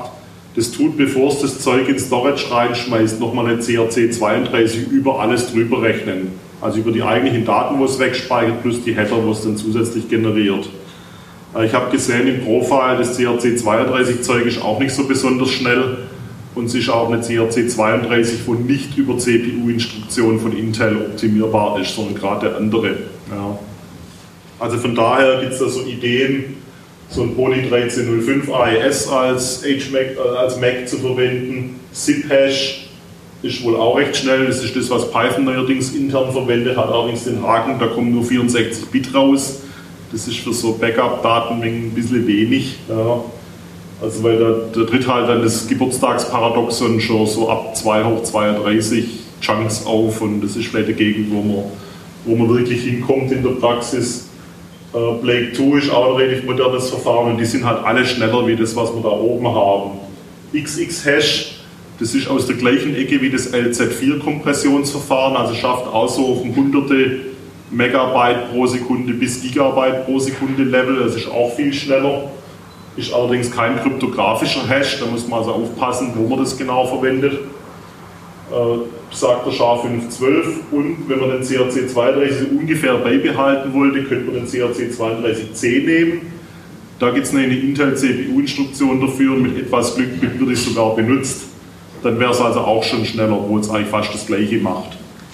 das tut, bevor es das Zeug ins Storage reinschmeißt, nochmal eine C R C zweiunddreißig über alles drüber rechnen. Also über die eigentlichen Daten, wo es wegspeichert, plus die Header, wo es dann zusätzlich generiert. Ich habe gesehen im Profile, das C R C zweiunddreißig Zeug ist auch nicht so besonders schnell und es ist auch eine C R C zweiunddreißig, wo nicht über C P U-Instruktionen von Intel optimierbar ist, sondern gerade der andere. Ja. Also von daher gibt es da so Ideen, so ein Poly dreizehn null fünf A E S als, H-Mac, äh, als Mac zu verwenden. Zip-Hash ist wohl auch recht schnell, das ist das, was Python neuerdings intern verwendet, hat allerdings den Haken, da kommen nur vierundsechzig Bit raus. Das ist für so Backup-Datenmengen ein bisschen wenig. Ja. Also weil da, da tritt halt dann das Geburtstagsparadoxon schon so ab zwei hoch zweiunddreißig Chunks auf und das ist vielleicht eine Gegend, wo man, wo man wirklich hinkommt in der Praxis. Blake zwei ist auch ein relativ modernes Verfahren und die sind halt alle schneller wie das, was wir da oben haben. X X Hash, das ist aus der gleichen Ecke wie das L Z vier Kompressionsverfahren, also schafft auch so auf hunderte Megabyte pro Sekunde bis Gigabyte pro Sekunde Level, das ist auch viel schneller. Ist allerdings kein kryptografischer Hash, da muss man also aufpassen, wo man das genau verwendet. Äh, sagt der S H A fünf zwölf und wenn man den C R C zweiunddreißig ungefähr beibehalten wollte, könnte man den C R C zweiunddreißig C nehmen. Da gibt es eine Intel C P U-Instruktion dafür und mit etwas Glück wird es sogar benutzt. Dann wäre es also auch schon schneller, obwohl es eigentlich fast das gleiche macht.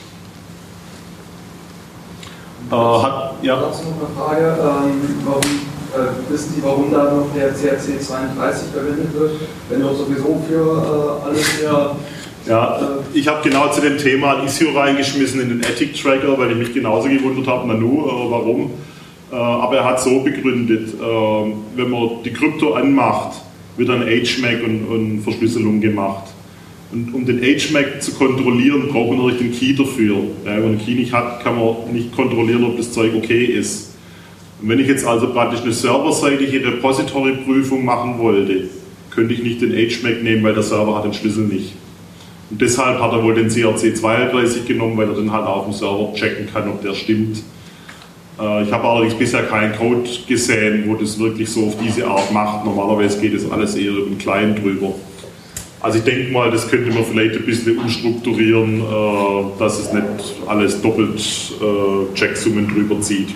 Äh, hat, ja. Dazu noch eine Frage, ähm, warum, äh, wissen Sie, warum da noch der C R C zweiunddreißig verwendet wird, wenn doch sowieso für äh, alles der Ja, ich habe genau zu dem Thema ein Issue reingeschmissen in den Attic-Tracker, weil ich mich genauso gewundert habe, Nanu, äh, warum. Äh, aber er hat so begründet, äh, wenn man die Krypto anmacht, wird dann H M A C und, und Verschlüsselung gemacht. Und um den H M A C zu kontrollieren, braucht man natürlich den Key dafür. Ja, wenn man den Key nicht hat, kann man nicht kontrollieren, ob das Zeug okay ist. Und wenn ich jetzt also praktisch eine serverseitige Repository-Prüfung machen wollte, könnte ich nicht den H M A C nehmen, weil der Server hat den Schlüssel nicht. Und deshalb hat er wohl den C R C zweiunddreißig genommen, weil er dann halt auf dem Server checken kann, ob der stimmt. Ich habe allerdings bisher keinen Code gesehen, wo das wirklich so auf diese Art macht. Normalerweise geht das alles eher über den Client drüber. Also ich denke mal, das könnte man vielleicht ein bisschen umstrukturieren, dass es nicht alles doppelt Checksummen drüber zieht.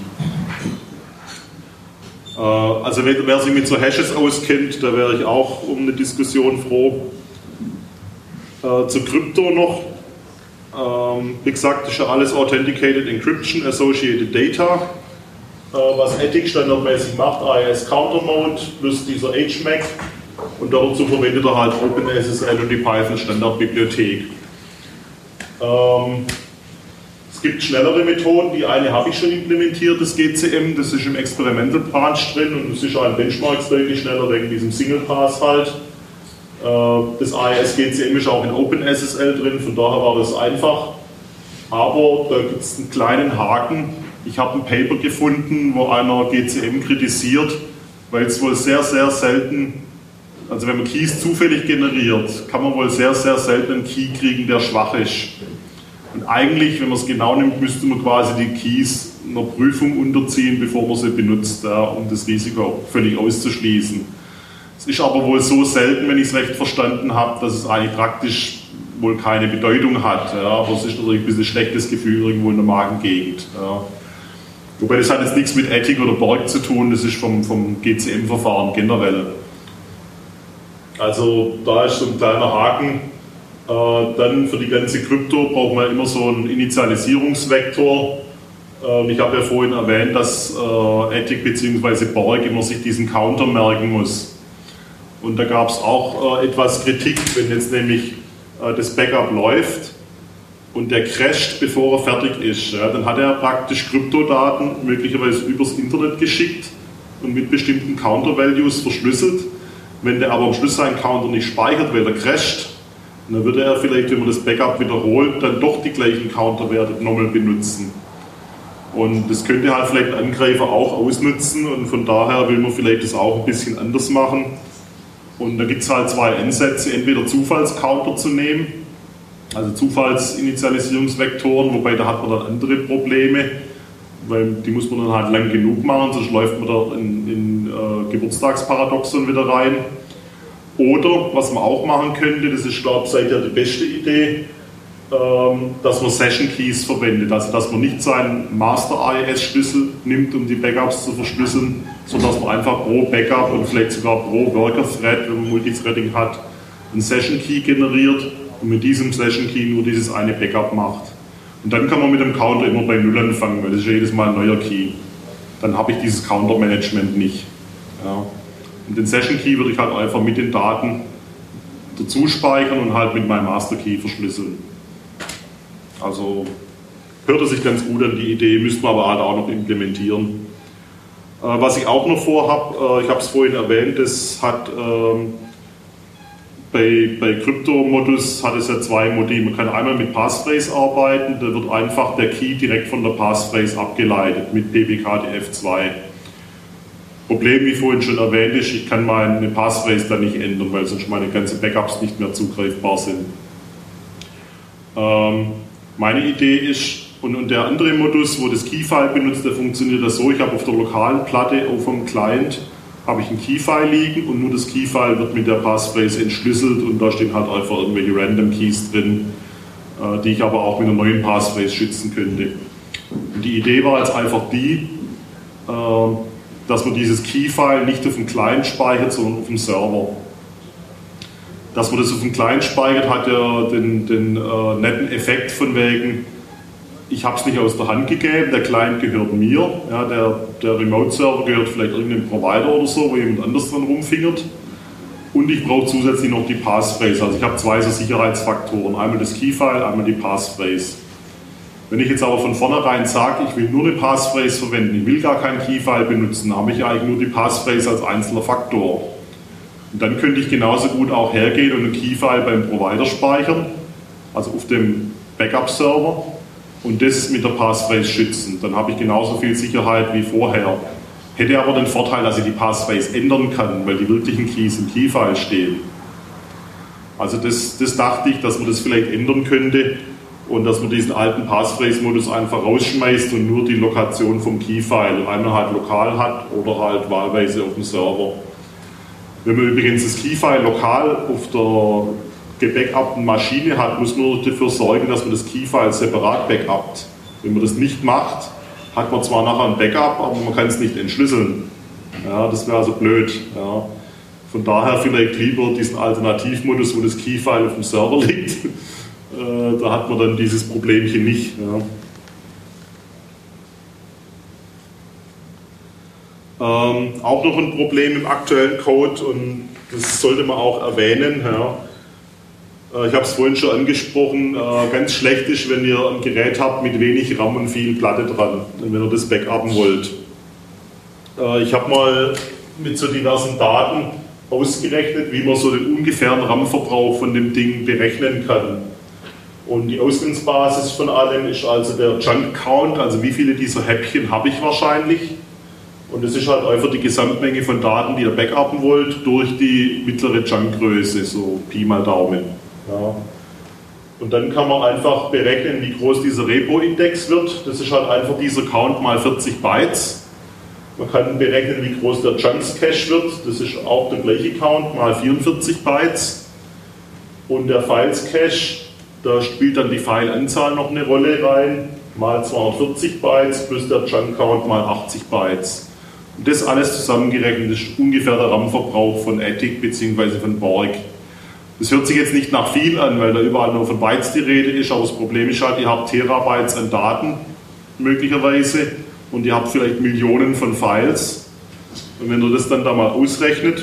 Also wer sich mit so Hashes auskennt, da wäre ich auch um eine Diskussion froh. Äh, zu Krypto noch. Ähm, wie gesagt, ist ja alles Authenticated Encryption, Associated Data. Äh, was Attic standardmäßig macht, A E S Counter Mode plus dieser H M A C. Und dazu verwendet er halt OpenSSL und die Python Standardbibliothek. Ähm, es gibt schnellere Methoden, die eine habe ich schon implementiert, das G C M, das ist im Experimental Branch drin und es ist ein Benchmarks deutlich schneller wegen diesem Single Pass halt. Das A E S G C M ist auch in OpenSSL drin, von daher war das einfach. Aber da gibt es einen kleinen Haken. Ich habe ein Paper gefunden, wo einer G C M kritisiert, weil es wohl sehr, sehr selten, also wenn man Keys zufällig generiert, kann man wohl sehr, sehr selten einen Key kriegen, der schwach ist. Und eigentlich, wenn man es genau nimmt, müsste man quasi die Keys einer Prüfung unterziehen, bevor man sie benutzt, ja, um das Risiko völlig auszuschließen. Es ist aber wohl so selten, wenn ich es recht verstanden habe, dass es eigentlich praktisch wohl keine Bedeutung hat. Ja. Aber es ist natürlich ein bisschen ein schlechtes Gefühl irgendwo in der Magengegend. Ja. Wobei das hat jetzt nichts mit Attic oder Borg zu tun, das ist vom, vom G C M-Verfahren generell. Also da ist so ein kleiner Haken. Äh, dann für die ganze Krypto braucht man immer so einen Initialisierungsvektor. Äh, ich habe ja vorhin erwähnt, dass äh, Attic bzw. Borg immer sich diesen Counter merken muss. Und da gab es auch äh, etwas Kritik, wenn jetzt nämlich äh, das Backup läuft und der crasht, bevor er fertig ist. Ja, dann hat er praktisch Kryptodaten möglicherweise übers Internet geschickt und mit bestimmten Counter-Values verschlüsselt. Wenn der aber am Schluss seinen Counter nicht speichert, weil er crasht, dann würde er vielleicht, wenn man das Backup wiederholt, dann doch die gleichen Counterwerte nochmal benutzen. Und das könnte halt vielleicht ein Angreifer auch ausnutzen und von daher will man vielleicht das auch ein bisschen anders machen. Und da gibt es halt zwei Ansätze, entweder Zufallscounter zu nehmen, also Zufallsinitialisierungsvektoren, wobei da hat man dann andere Probleme, weil die muss man dann halt lang genug machen, sonst läuft man da in, in äh, Geburtstagsparadoxon wieder rein. Oder, was man auch machen könnte, das ist, glaube ich, seither die beste Idee, ähm, dass man Session Keys verwendet. Also, dass man nicht seinen Master I I S-Schlüssel nimmt, um die Backups zu verschlüsseln, sondern dass man einfach pro Backup und vielleicht sogar pro Worker-Thread, wenn man Multithreading hat, einen Session Key generiert und mit diesem Session Key nur dieses eine Backup macht. Und dann kann man mit dem Counter immer bei Null anfangen, weil das ist ja jedes Mal ein neuer Key. Dann habe ich dieses Counter-Management nicht. Ja. Und den Session Key würde ich halt einfach mit den Daten dazu speichern und halt mit meinem Master Key verschlüsseln. Also hörte sich ganz gut an die Idee, müsste man aber halt auch noch implementieren. Äh, was ich auch noch vorhabe, äh, ich habe es vorhin erwähnt, das hat ähm, bei, bei Crypto-Modus hat es ja zwei Modi. Man kann einmal mit Passphrase arbeiten, da wird einfach der Key direkt von der Passphrase abgeleitet mit P B K D F zwei. Problem, wie vorhin schon erwähnt ist, ich kann meine Passphrase dann nicht ändern, weil sonst meine ganzen Backups nicht mehr zugreifbar sind. Ähm, meine Idee ist, und, und der andere Modus, wo das Keyfile benutzt, der funktioniert das so, ich habe auf der lokalen Platte auf dem Client habe ich ein Keyfile liegen und nur das Keyfile wird mit der Passphrase entschlüsselt und da stehen halt einfach irgendwelche Random Keys drin, äh, die ich aber auch mit einer neuen Passphrase schützen könnte. Und die Idee war jetzt einfach die, äh, dass man dieses Keyfile nicht auf dem Client speichert, sondern auf dem Server. Dass man das auf dem Client speichert, hat ja den, den äh, netten Effekt von wegen, ich habe es nicht aus der Hand gegeben, der Client gehört mir, ja, der, der Remote-Server gehört vielleicht irgendeinem Provider oder so, wo jemand anders dran rumfingert. Und ich brauche zusätzlich noch die Passphrase. Also ich habe zwei so Sicherheitsfaktoren, einmal das Keyfile, einmal die Passphrase. Wenn ich jetzt aber von vornherein sage, ich will nur eine Passphrase verwenden, ich will gar kein Keyfile benutzen, habe ich eigentlich nur die Passphrase als einzelner Faktor. Und dann könnte ich genauso gut auch hergehen und ein Keyfile beim Provider speichern, also auf dem Backup-Server, und das mit der Passphrase schützen. Dann habe ich genauso viel Sicherheit wie vorher. Hätte aber den Vorteil, dass ich die Passphrase ändern kann, weil die wirklichen Keys im Keyfile stehen. Also das, das dachte ich, dass man das vielleicht ändern könnte und dass man diesen alten Passphrase-Modus einfach rausschmeißt und nur die Lokation vom Keyfile einmal halt lokal hat oder halt wahlweise auf dem Server. Wenn man übrigens das Keyfile lokal auf der gebackupten Maschine hat, muss man dafür sorgen, dass man das Keyfile separat backupt. Wenn man das nicht macht, hat man zwar nachher ein Backup, aber man kann es nicht entschlüsseln. Ja, das wäre also blöd. Ja. Von daher vielleicht lieber diesen Alternativmodus, wo das Keyfile auf dem Server liegt. Äh, da hat man dann dieses Problemchen nicht. Ja. Ähm, auch noch ein Problem im aktuellen Code, und das sollte man auch erwähnen. Ja. Ich habe es vorhin schon angesprochen, ganz schlecht ist, wenn ihr ein Gerät habt mit wenig RAM und viel Platte dran, wenn ihr das backuppen wollt. Ich habe mal mit so diversen Daten ausgerechnet, wie man so den ungefähren RAM-Verbrauch von dem Ding berechnen kann. Und die Ausgangsbasis von allem ist also der Chunk-Count, also wie viele dieser Häppchen habe ich wahrscheinlich. Und das ist halt einfach die Gesamtmenge von Daten, die ihr backuppen wollt, durch die mittlere Chunk-Größe, so Pi mal Daumen. Ja. Und dann kann man einfach berechnen, wie groß dieser Repo-Index wird. Das ist halt einfach dieser Count mal vierzig Bytes. Man kann berechnen, wie groß der Chunks-Cache wird. Das ist auch der gleiche Count mal vierundvierzig Bytes. Und der Files-Cache, da spielt dann die File-Anzahl noch eine Rolle rein, mal zweihundertvierzig Bytes plus der Chunk-Count mal achtzig Bytes. Und das alles zusammengerechnet ist ungefähr der RAM-Verbrauch von Attic bzw. von Borg. Das hört sich jetzt nicht nach viel an, weil da überall nur von Bytes die Rede ist, aber das Problem ist halt, ihr habt Terabytes an Daten möglicherweise und ihr habt vielleicht Millionen von Files. Und wenn ihr das dann da mal ausrechnet,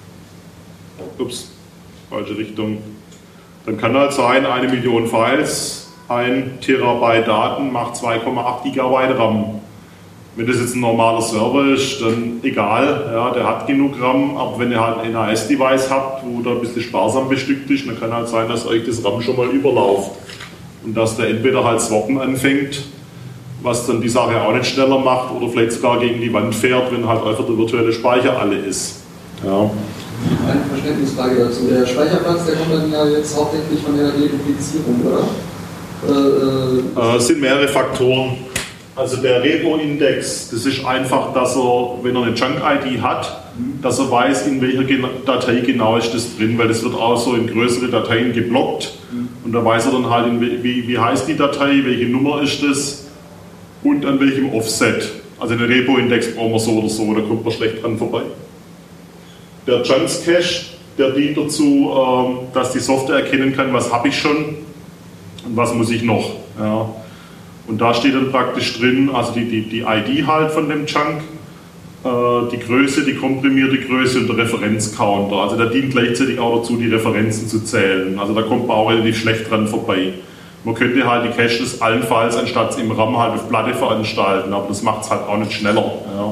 ups, falsche Richtung, dann kann halt sein, eine Million Files, ein Terabyte Daten macht zwei Komma acht Gigabyte RAM. Wenn das jetzt ein normaler Server ist, dann egal, ja, der hat genug RAM, aber wenn ihr halt ein N A S-Device habt, wo da ein bisschen sparsam bestückt ist, dann kann halt sein, dass euch das RAM schon mal überlauft und dass der entweder halt Swappen anfängt, was dann die Sache auch nicht schneller macht, oder vielleicht sogar gegen die Wand fährt, wenn halt einfach der virtuelle Speicher alle ist. Ja. Eine Verständnisfrage dazu. Der Speicherplatz, der kommt dann ja jetzt hauptsächlich von der Reduplizierung, oder? Äh, äh, es sind mehrere Faktoren. Also der Repo-Index, das ist einfach, dass er, wenn er eine Chunk-I D hat, dass er weiß, in welcher Datei genau ist das drin, weil das wird auch so in größere Dateien geblockt und da weiß er dann halt, in wie, wie heißt die Datei, welche Nummer ist das und an welchem Offset. Also den Repo-Index brauchen wir so oder so, da kommt man schlecht dran vorbei. Der Chunks Cache, der dient dazu, dass die Software erkennen kann, was habe ich schon und was muss ich noch. Ja. Und da steht dann praktisch drin, also die, die, die I D halt von dem Chunk, die Größe, die komprimierte Größe und der Referenzcounter. Also der dient gleichzeitig auch dazu, die Referenzen zu zählen. Also da kommt man auch relativ schlecht dran vorbei. Man könnte halt die Caches allenfalls anstatt im RAM halt auf Platte veranstalten, aber das macht es halt auch nicht schneller. Ja.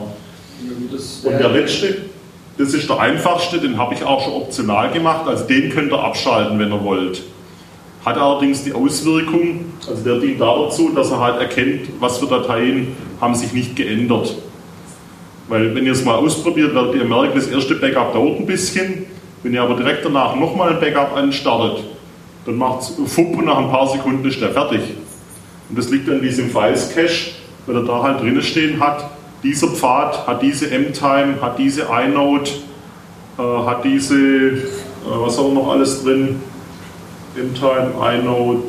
Und der letzte, das ist der einfachste, den habe ich auch schon optional gemacht, also den könnt ihr abschalten, wenn ihr wollt. Hat allerdings die Auswirkung, also der dient dazu, dass er halt erkennt, was für Dateien haben sich nicht geändert. Weil wenn ihr es mal ausprobiert, werdet ihr merken, das erste Backup dauert ein bisschen. Wenn ihr aber direkt danach nochmal ein Backup anstartet, dann macht es fupp und nach ein paar Sekunden ist der fertig. Und das liegt an diesem Files Cache, weil er da halt drinnen stehen hat, dieser Pfad hat diese M-Time, hat diese inode, äh, hat diese, äh, was haben wir noch alles drin? M-Time, inode,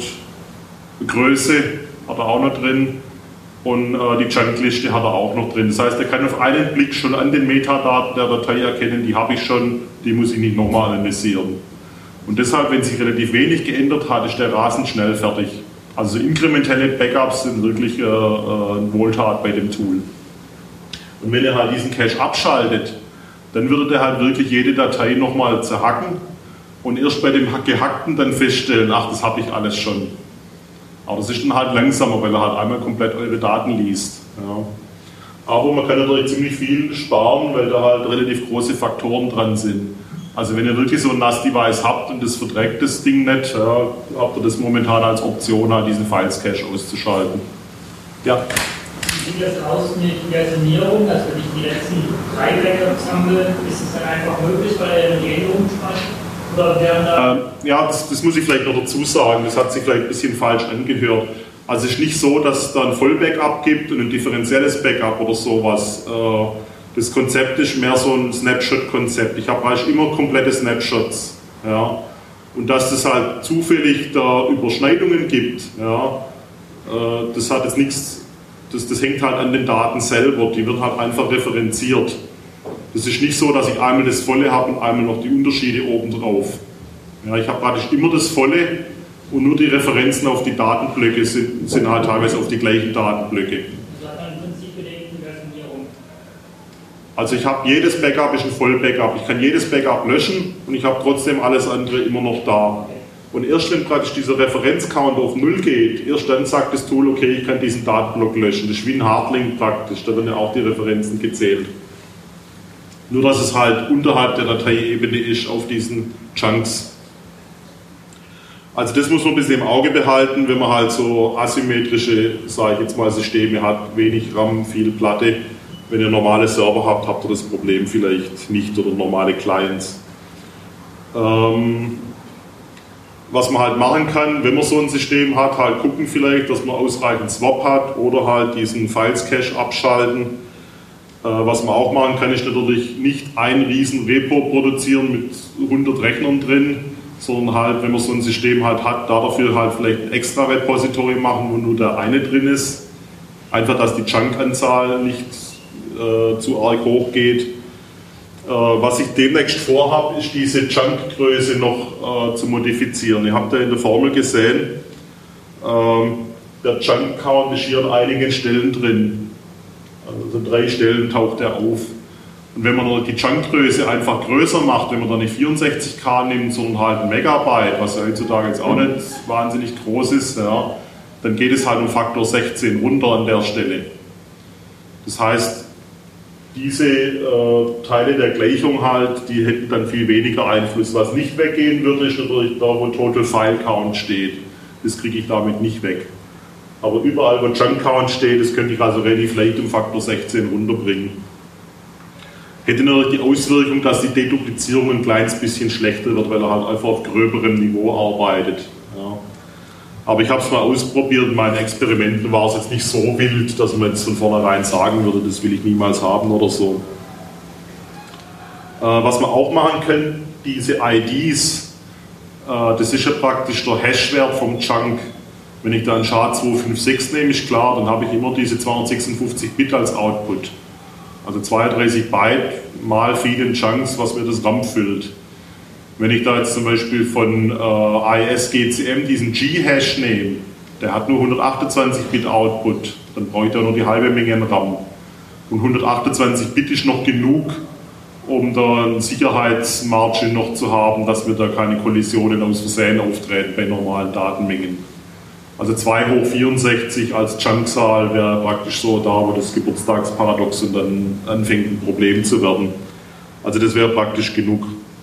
Größe hat er auch noch drin und äh, die Chunkliste hat er auch noch drin. Das heißt, er kann auf einen Blick schon an den Metadaten der Datei erkennen, die habe ich schon, die muss ich nicht nochmal analysieren. Und deshalb, wenn sich relativ wenig geändert hat, ist der rasend schnell fertig. Also inkrementelle Backups sind wirklich äh, äh, ein Wohltat bei dem Tool. Und wenn ihr halt diesen Cache abschaltet, dann würde der halt wirklich jede Datei nochmal zerhacken und erst bei dem Gehackten dann feststellen, ach, das habe ich alles schon. Aber das ist dann halt langsamer, weil er halt einmal komplett eure Daten liest. Ja. Aber man kann natürlich ziemlich viel sparen, weil da halt relativ große Faktoren dran sind. Also wenn ihr wirklich so ein N A S-Device habt und das verträgt das Ding nicht, ja, habt ihr das momentan als Option, halt diesen Files-Cache auszuschalten. Ja. Wie sieht das aus mit Versionierung? Also wenn ich die letzten drei Backups sammle, ist es dann einfach möglich, weil er die Änderungen speichert? Oder wären da ähm, ja, das, das muss ich vielleicht noch dazu sagen, das hat sich vielleicht ein bisschen falsch angehört. Also es ist nicht so, dass es da ein Voll-Backup gibt und ein differenzielles Backup oder sowas. Äh, das Konzept ist mehr so ein Snapshot-Konzept. Ich habe eigentlich immer komplette Snapshots. Ja. Und dass es halt zufällig da Überschneidungen gibt, ja, äh, das hat jetzt nichts. Das, das hängt halt an den Daten selber, die wird halt einfach referenziert. Das ist nicht so, dass ich einmal das Volle habe und einmal noch die Unterschiede obendrauf. Ja, ich habe praktisch immer das Volle und nur die Referenzen auf die Datenblöcke sind, sind halt teilweise auf die gleichen Datenblöcke. Also hat man im Prinzip belegt eine Versionierung? Also ich habe jedes Backup ist ein Voll-Backup. Ich kann jedes Backup löschen und ich habe trotzdem alles andere immer noch da. Und erst wenn praktisch dieser Referenzcount auf Null geht, erst dann sagt das Tool, okay, ich kann diesen Datenblock löschen. Das ist wie ein Hardlink praktisch, da werden ja auch die Referenzen gezählt. Nur dass es halt unterhalb der Dateiebene ist auf diesen Chunks. Also das muss man ein bisschen im Auge behalten, wenn man halt so asymmetrische, sage ich jetzt mal, Systeme hat, wenig RAM, viel Platte. Wenn ihr normale Server habt, habt ihr das Problem vielleicht nicht oder normale Clients. Ähm, Was man halt machen kann, wenn man so ein System hat, halt gucken vielleicht, dass man ausreichend Swap hat oder halt diesen Files-Cache abschalten. Äh, was man auch machen kann, ist natürlich nicht ein riesen Repo produzieren mit hundert Rechnern drin, sondern halt, wenn man so ein System halt hat, dafür halt vielleicht ein extra Repository machen, wo nur der eine drin ist. Einfach, dass die Chunk-Anzahl nicht äh, zu arg hoch geht. Was ich demnächst vorhabe, ist diese Chunk-Größe noch äh, zu modifizieren. Ihr habt ja in der Formel gesehen, ähm, der Chunk-Count ist hier an einigen Stellen drin. Also drei Stellen taucht er auf. Und wenn man die Chunk-Größe einfach größer macht, wenn man dann nicht vierundsechzig K nimmt, sondern halt ein Megabyte, was ja heutzutage jetzt auch nicht wahnsinnig groß ist, ja, dann geht es halt um Faktor sechzehn runter an der Stelle. Das heißt, diese äh, Teile der Gleichung halt, die hätten dann viel weniger Einfluss. Was nicht weggehen würde, ist natürlich da, wo Total File Count steht. Das kriege ich damit nicht weg. Aber überall, wo Chunk Count steht, das könnte ich also relativ leicht um Faktor sechzehn runterbringen. Hätte natürlich die Auswirkung, dass die Deduplizierung ein kleines bisschen schlechter wird, weil er halt einfach auf gröberem Niveau arbeitet. Ja. Aber ich habe es mal ausprobiert, in meinen Experimenten war es jetzt nicht so wild, dass man jetzt von vornherein sagen würde, das will ich niemals haben oder so. Was man auch machen kann, diese I Ds, das ist ja praktisch der Hashwert vom Chunk. Wenn ich da einen S H A zweihundertfünfundsechzig nehme, ist klar, dann habe ich immer diese zweihundertsechsundfünfzig Bit als Output. Also zweiunddreißig Byte mal vielen Chunks, was mir das RAM füllt. Wenn ich da jetzt zum Beispiel von äh, I S G C M diesen G-Hash nehme, der hat nur hundertachtundzwanzig Bit Output, dann brauche ich da nur die halbe Menge an RAM. Und hundertachtundzwanzig Bit ist noch genug, um da einen Sicherheitsmargin noch zu haben, dass mir da keine Kollisionen aus Versehen auftreten bei normalen Datenmengen. Also zwei hoch vierundsechzig als Chunkzahl wäre praktisch so da, wo das Geburtstagsparadoxon dann anfängt, ein Problem zu werden. Also das wäre praktisch genug.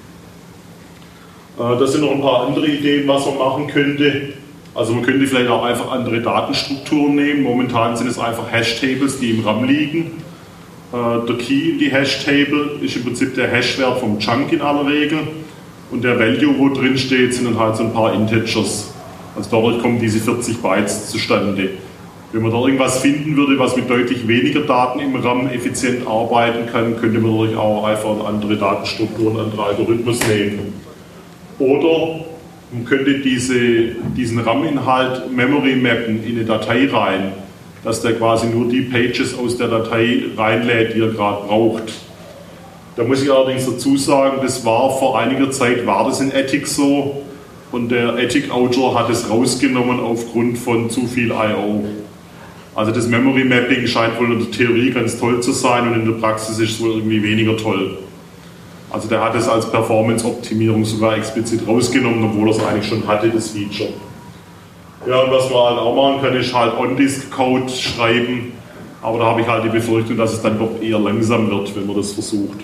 Äh, das sind noch ein paar andere Ideen, was man machen könnte. Also man könnte vielleicht auch einfach andere Datenstrukturen nehmen. Momentan sind es einfach Hash-Tables, die im RAM liegen. Äh, der Key in die Hash-Table ist im Prinzip der Hashwert vom Chunk in aller Regel. Und der Value, wo drin steht, sind dann halt so ein paar Integers. Also dadurch kommen diese vierzig Bytes zustande. Wenn man da irgendwas finden würde, was mit deutlich weniger Daten im RAM effizient arbeiten kann, könnte man natürlich auch einfach andere Datenstrukturen, andere Algorithmus nehmen. Oder man könnte diese, diesen RAM-Inhalt Memory mappen in eine Datei rein, dass der quasi nur die Pages aus der Datei reinlädt, die er gerade braucht. Da muss ich allerdings dazu sagen, das war vor einiger Zeit, war das in Attic so. Und der Attic-Autor hat es rausgenommen aufgrund von zu viel I O. Also das Memory Mapping scheint wohl in der Theorie ganz toll zu sein und in der Praxis ist es wohl irgendwie weniger toll. Also der hat es als Performance-Optimierung sogar explizit rausgenommen, obwohl er es eigentlich schon hatte, das Feature. Ja, und was man halt auch machen kann, ist halt On-Disk-Code schreiben, aber da habe ich halt die Befürchtung, dass es dann doch eher langsam wird, wenn man das versucht.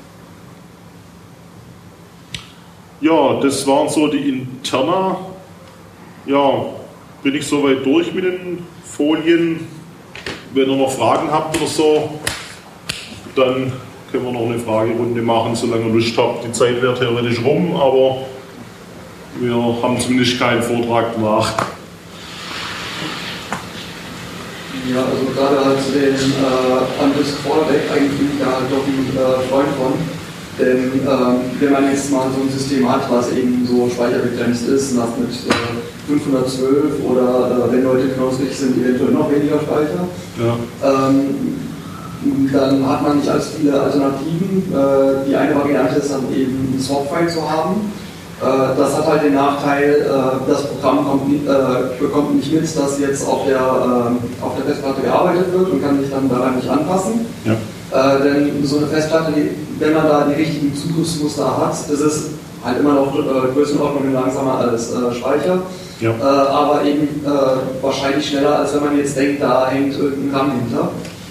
Ja, das waren so die Interna. Ja, bin ich soweit durch mit den Folien. Wenn ihr noch Fragen habt oder so, dann können wir noch eine Fragerunde machen, solange ihr Lust habt. Die Zeit wäre theoretisch rum, aber wir haben zumindest keinen Vortrag gemacht. Ja, also gerade halt zu den äh, Andres Vorderbeck, eigentlich bin ich da halt doch ein äh, Freund von. Denn ähm, wenn man jetzt mal so ein System hat, was eben so speicherbegrenzt ist, nach mit äh, fünfhundertzwölf oder äh, wenn Leute knausrig sind, eventuell noch weniger Speicher, ja. ähm, dann hat man nicht allzu viele Alternativen. Äh, die eine Variante ist dann eben ein Swap-File zu haben. Äh, das hat halt den Nachteil, äh, das Programm kommt, äh, bekommt nicht mit, dass jetzt auf der, äh, auf der Festplatte gearbeitet wird und kann sich dann daran nicht anpassen. Ja. Äh, denn so eine Festplatte, die, wenn man da die richtigen Zugriffsmuster hat, das ist halt immer noch äh, Größenordnung langsamer als äh, Speicher, ja. äh, aber eben äh, wahrscheinlich schneller, als wenn man jetzt denkt, da hängt irgendein RAM hinter.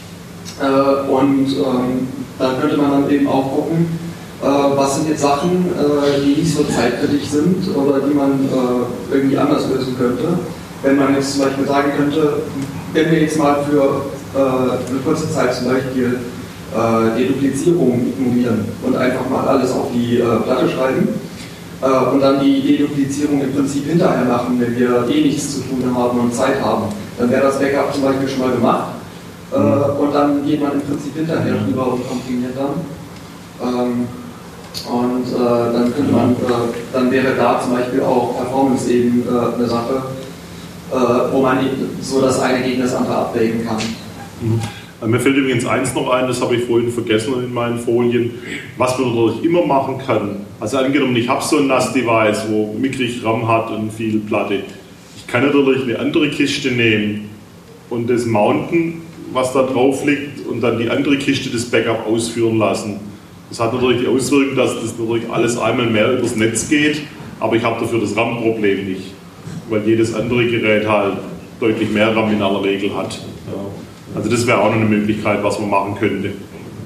Äh, und ähm, dann könnte man dann eben auch gucken, äh, was sind jetzt Sachen, äh, die nicht so zeitkritisch sind oder die man äh, irgendwie anders lösen könnte. Wenn man jetzt zum Beispiel sagen könnte, wenn wir jetzt mal für äh, eine kurze Zeit zum Beispiel die Duplizierung ignorieren und einfach mal alles auf die äh, Platte schreiben äh, und dann die Deduplizierung im Prinzip hinterher machen, wenn wir eh nichts zu tun haben und Zeit haben. Dann wäre das Backup zum Beispiel schon mal gemacht äh, mhm. und dann geht man im Prinzip hinterher drüber und komprimiert dann. Ähm, und äh, dann könnte man, äh, dann wäre da zum Beispiel auch Performance eben äh, eine Sache, äh, wo man so das eine gegen das andere abwägen kann. Mhm. Mir fällt übrigens eins noch ein, das habe ich vorhin vergessen in meinen Folien, was man natürlich immer machen kann. Also angenommen, ich habe so ein N A S-Device, wo mickrig RAM hat und viel Platte. Ich kann natürlich eine andere Kiste nehmen und das mounten, was da drauf liegt, und dann die andere Kiste das Backup ausführen lassen. Das hat natürlich die Auswirkung, dass das natürlich alles einmal mehr übers Netz geht, aber ich habe dafür das RAM-Problem nicht, weil jedes andere Gerät halt deutlich mehr RAM in aller Regel hat. Ja. Also das wäre auch noch eine Möglichkeit, was man machen könnte.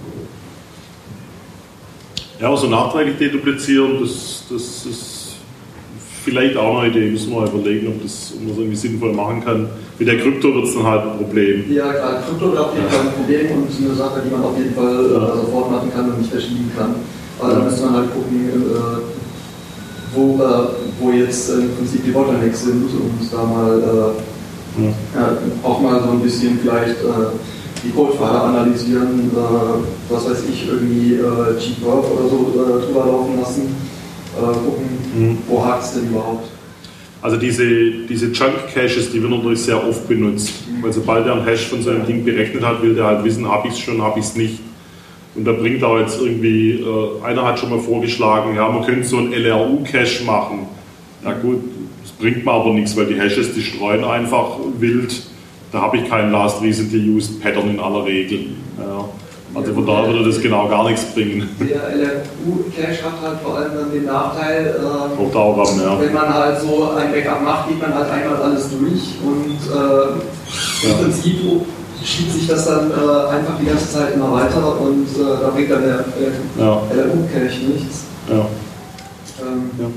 Ja, also nachträglich deduplizieren, das, das ist vielleicht auch noch eine Idee. Müssen wir mal überlegen, ob, das, ob man das irgendwie sinnvoll machen kann. Mit der Krypto wird es dann halt ein Problem. Ja klar, Krypto wird auf jeden Fall ein Problem und eine Sache, die man auf jeden Fall ja. äh, sofort machen kann und nicht verschieben kann. Aber ja. da müsste man halt gucken, äh, wo, äh, wo jetzt im Prinzip die Bottlenecks sind und da mal... Äh, Ja. Ja, auch mal so ein bisschen vielleicht äh, die Codefile analysieren, äh, was weiß ich, irgendwie äh, G-Perf oder so äh, drüber laufen lassen, äh, gucken, mhm. wo hakt es denn überhaupt. Also diese, diese Chunk-Caches, die werden natürlich sehr oft benutzt, weil sobald er einen Hash von so einem Ding berechnet hat, will der halt wissen, habe ich es schon, habe ich es nicht. Und da bringt auch jetzt irgendwie, äh, einer hat schon mal vorgeschlagen, ja, man könnte so einen L R U-Cache machen. Ja gut, das bringt mir aber nichts, weil die Hashes, die streuen einfach wild. Da habe ich keinen Last Recently Used Pattern in aller Regel. Ja. Also von daher würde das genau gar nichts bringen. Der L R U-Cache hat halt vor allem dann den Nachteil, äh, Auf Dauerraum, ja. wenn man halt so ein Backup macht, geht man halt einmal alles durch und äh, ja. im Prinzip schiebt sich das dann äh, einfach die ganze Zeit immer weiter und äh, da bringt dann der äh, ja. L R U-Cache nichts. Ja. Ähm, ja.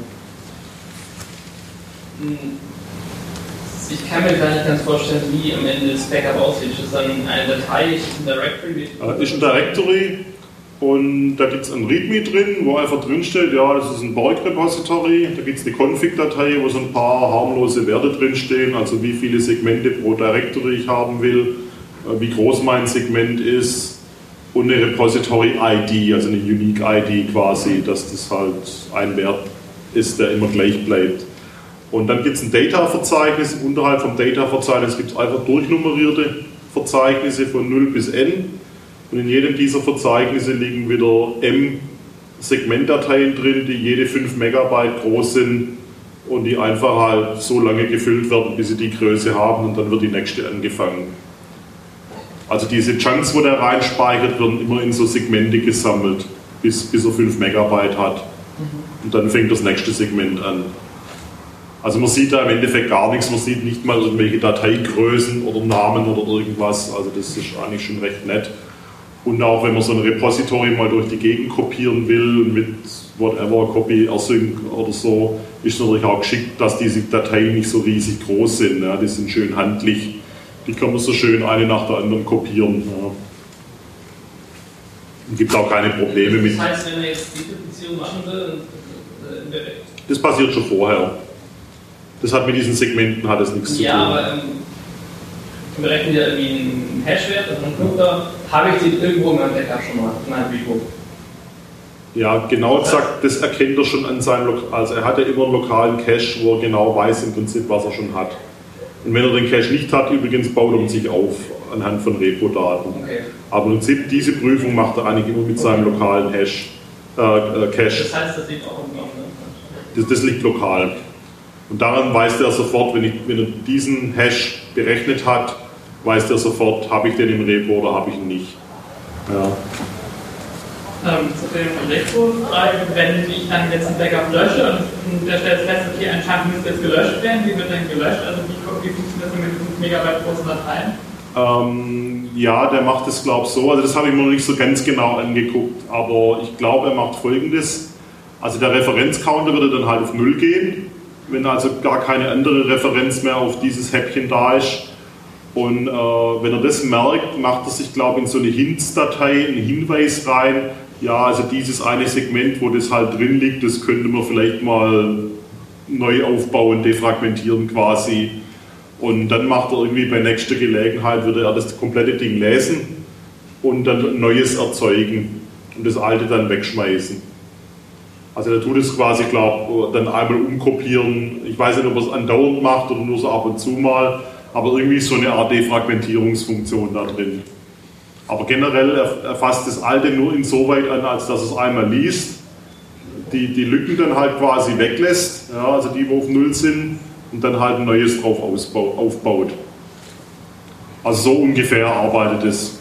Ich kann mir gar nicht ganz vorstellen, wie am Ende das Backup aussieht. Ist das dann eine Datei, ist ein Directory? Äh, ist ein Directory und da gibt es ein README drin, wo einfach drin steht, ja, das ist ein Borg-Repository. Da gibt es eine Config-Datei, wo so ein paar harmlose Werte drin stehen, also wie viele Segmente pro Directory ich haben will, äh, wie groß mein Segment ist und eine Repository-I D, also eine Unique-I D quasi, dass das halt ein Wert ist, der immer gleich bleibt. Und dann gibt es ein Data-Verzeichnis. Unterhalb vom Data-Verzeichnis gibt es einfach durchnummerierte Verzeichnisse von null bis n. Und in jedem dieser Verzeichnisse liegen wieder m Segmentdateien drin, die jede fünf Megabyte groß sind und die einfach halt so lange gefüllt werden, bis sie die Größe haben und dann wird die nächste angefangen. Also diese Chunks, wo der reinspeichert, werden immer in so Segmente gesammelt, bis, bis er fünf Megabyte hat. Und dann fängt das nächste Segment an. Also man sieht da im Endeffekt gar nichts, man sieht nicht mal irgendwelche Dateigrößen oder Namen oder irgendwas, also das ist eigentlich schon recht nett. Und auch wenn man so ein Repository mal durch die Gegend kopieren will mit whatever, Copy, Async oder so, ist es natürlich auch geschickt, dass diese Dateien nicht so riesig groß sind, ja, die sind schön handlich, die kann man so schön eine nach der anderen kopieren. Ja. Und gibt auch keine Probleme mit. Das heißt, wenn er jetzt die Beziehung machen will, das passiert schon vorher. Das hat mit diesen Segmenten hat das nichts ja, zu tun. Ja, aber ähm, wir berechnen ja irgendwie einen Hashwert, also einen Knoten, habe ich den irgendwo in meinem Backup schon mal, in meinem Repo. Ja, genau gesagt, das erkennt er schon an seinem Lokal. Also er hat ja immer einen lokalen Cache, wo er genau weiß im Prinzip, was er schon hat. Und wenn er den Cache nicht hat, übrigens baut er sich auf anhand von Repo-Daten. Okay. Aber im Prinzip diese Prüfung macht er eigentlich immer mit seinem lokalen Hash, äh, äh, Cache. Das heißt, das liegt auch im Raum, ne? Das, das liegt lokal. Und daran weiß der sofort, wenn, ich, wenn er diesen Hash berechnet hat, weiß der sofort, habe ich den im Repo oder habe ich ihn nicht. Ja. Ähm, zu dem Repo-Frage, wenn ich dann jetzt ein Backup lösche und der stellt fest, okay, ein Chunk müsste jetzt gelöscht werden, wie wird denn gelöscht? Also wie, wie funktioniert das mit fünf Megabyte großen Dateien? Ähm, ja, der macht das glaube ich so, also das habe ich mir noch nicht so ganz genau angeguckt, aber ich glaube, er macht Folgendes. Also der Referenzcounter würde dann halt auf null gehen, wenn also gar keine andere Referenz mehr auf dieses Häppchen da ist. Und äh, wenn er das merkt, macht er sich, glaube ich, in so eine Hints-Datei einen Hinweis rein, ja, also dieses eine Segment, wo das halt drin liegt, das könnte man vielleicht mal neu aufbauen, defragmentieren quasi. Und dann macht er irgendwie bei nächster Gelegenheit, würde er das komplette Ding lesen und dann ein neues erzeugen und das alte dann wegschmeißen. Also er tut es quasi, glaube ich, dann einmal umkopieren. Ich weiß nicht, ob er es andauernd macht oder nur so ab und zu mal, aber irgendwie ist so eine Art Defragmentierungsfunktion da drin. Aber generell erfasst das alte nur insoweit an, als dass es einmal liest, die, die Lücken dann halt quasi weglässt, ja, also die, wo auf Null sind, und dann halt ein neues drauf ausbau, aufbaut. Also so ungefähr arbeitet es.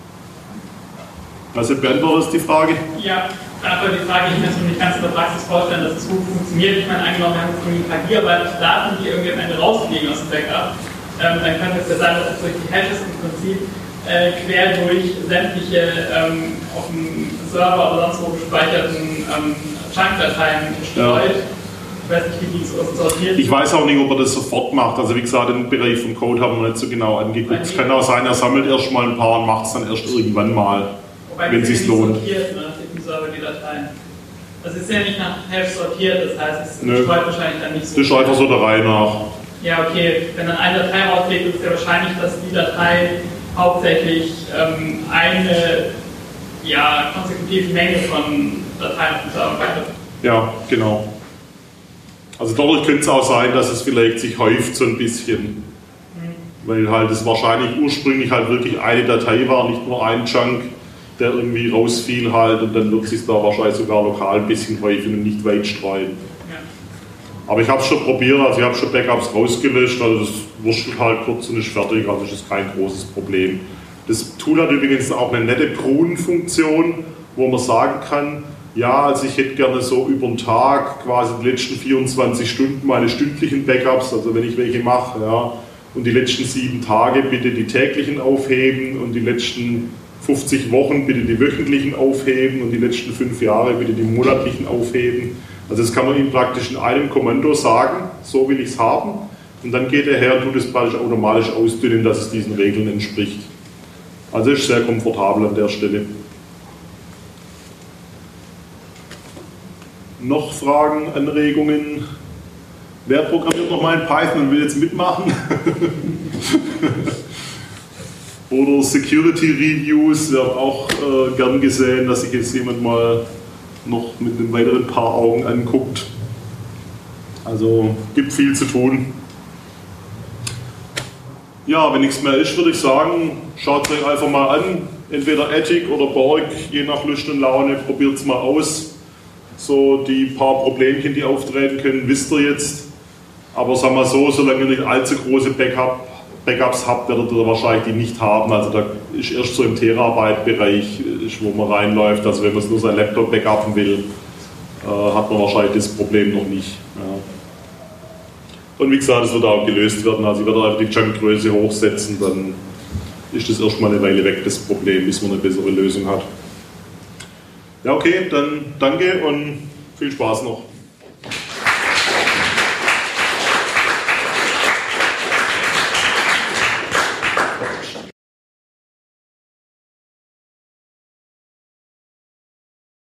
Also beantwortet das die Frage? Ja. Aber die Frage, ich kann mir nicht ganz in der Praxis vorstellen, dass es gut funktioniert. Ich meine, angenommen, wir haben jetzt irgendwie ein paar Gigabyte Daten, die irgendwie am Ende rausfliegen aus dem Backup, ähm, dann könnte es ja sein, dass es durch die Hashes im Prinzip äh, quer durch sämtliche ähm, auf dem Server oder sonst wo gespeicherten ähm, Chunk-Dateien streut. Ja. Ich weiß nicht, wie die so sortiert. Ich weiß auch nicht, ob er das sofort macht. Also wie gesagt, den Bereich vom Code haben wir nicht so genau angeguckt. Es kann auch sein, er sammelt erst mal ein paar und macht es dann erst irgendwann mal, wobei wenn es sich lohnt. Sortiert, ne? Server die Dateien. Das ist ja nicht nach Hash sortiert, das heißt, es streut wahrscheinlich dann nicht so. Das ist einfach so der Reihe nach. Ja, okay, wenn dann eine Datei rausfliegt, ist es ja wahrscheinlich, dass die Datei hauptsächlich ähm, eine ja, konsekutive Menge von Dateien auf dem Server bleibt. Ja, genau. Also dadurch könnte es auch sein, dass es vielleicht sich häuft so ein bisschen. Mhm. Weil halt es wahrscheinlich ursprünglich halt wirklich eine Datei war, nicht nur ein Chunk, der irgendwie rausfiel halt und dann wird sich da wahrscheinlich sogar lokal ein bisschen häufen und nicht weit streuen. Ja. Aber ich habe es schon probiert, also ich habe schon Backups rausgelöscht, also das wurschtelt halt kurz und ist fertig, also das ist kein großes Problem. Das Tool hat übrigens auch eine nette Prune-Funktion, wo man sagen kann, ja, also ich hätte gerne so über den Tag, quasi die letzten vierundzwanzig Stunden meine stündlichen Backups, also wenn ich welche mache, ja, und die letzten sieben Tage bitte die täglichen aufheben und die letzten fünfzig Wochen bitte die wöchentlichen aufheben und die letzten fünf Jahre bitte die monatlichen aufheben. Also das kann man ihm praktisch in einem Kommando sagen, so will ich es haben, und dann geht er her und tut es praktisch automatisch ausdünnen, dass es diesen Regeln entspricht. Also ist sehr komfortabel an der Stelle. Noch Fragen, Anregungen? Wer programmiert noch mal in Python und will jetzt mitmachen? Oder Security Reviews, wäre auch äh, gern gesehen, dass sich jetzt jemand mal noch mit einem weiteren Paar Augen anguckt. Also gibt viel zu tun. Ja, wenn nichts mehr ist, würde ich sagen, schaut es euch einfach mal an. Entweder Attic oder Borg, je nach Lust und Laune, probiert es mal aus. So die paar Problemchen, die auftreten können, wisst ihr jetzt. Aber sagen wir so, solange ihr nicht allzu große Backup, Backups habt, werdet ihr wahrscheinlich die nicht haben. Also da ist erst so im Terabyte-Bereich, wo man reinläuft. Also wenn man es nur sein Laptop backuppen will, äh, hat man wahrscheinlich das Problem noch nicht. Ja. Und wie gesagt, es wird auch gelöst werden. Also ich werde einfach die Chunkgröße hochsetzen, dann ist das erstmal eine Weile weg, das Problem, bis man eine bessere Lösung hat. Ja, okay, dann danke und viel Spaß noch.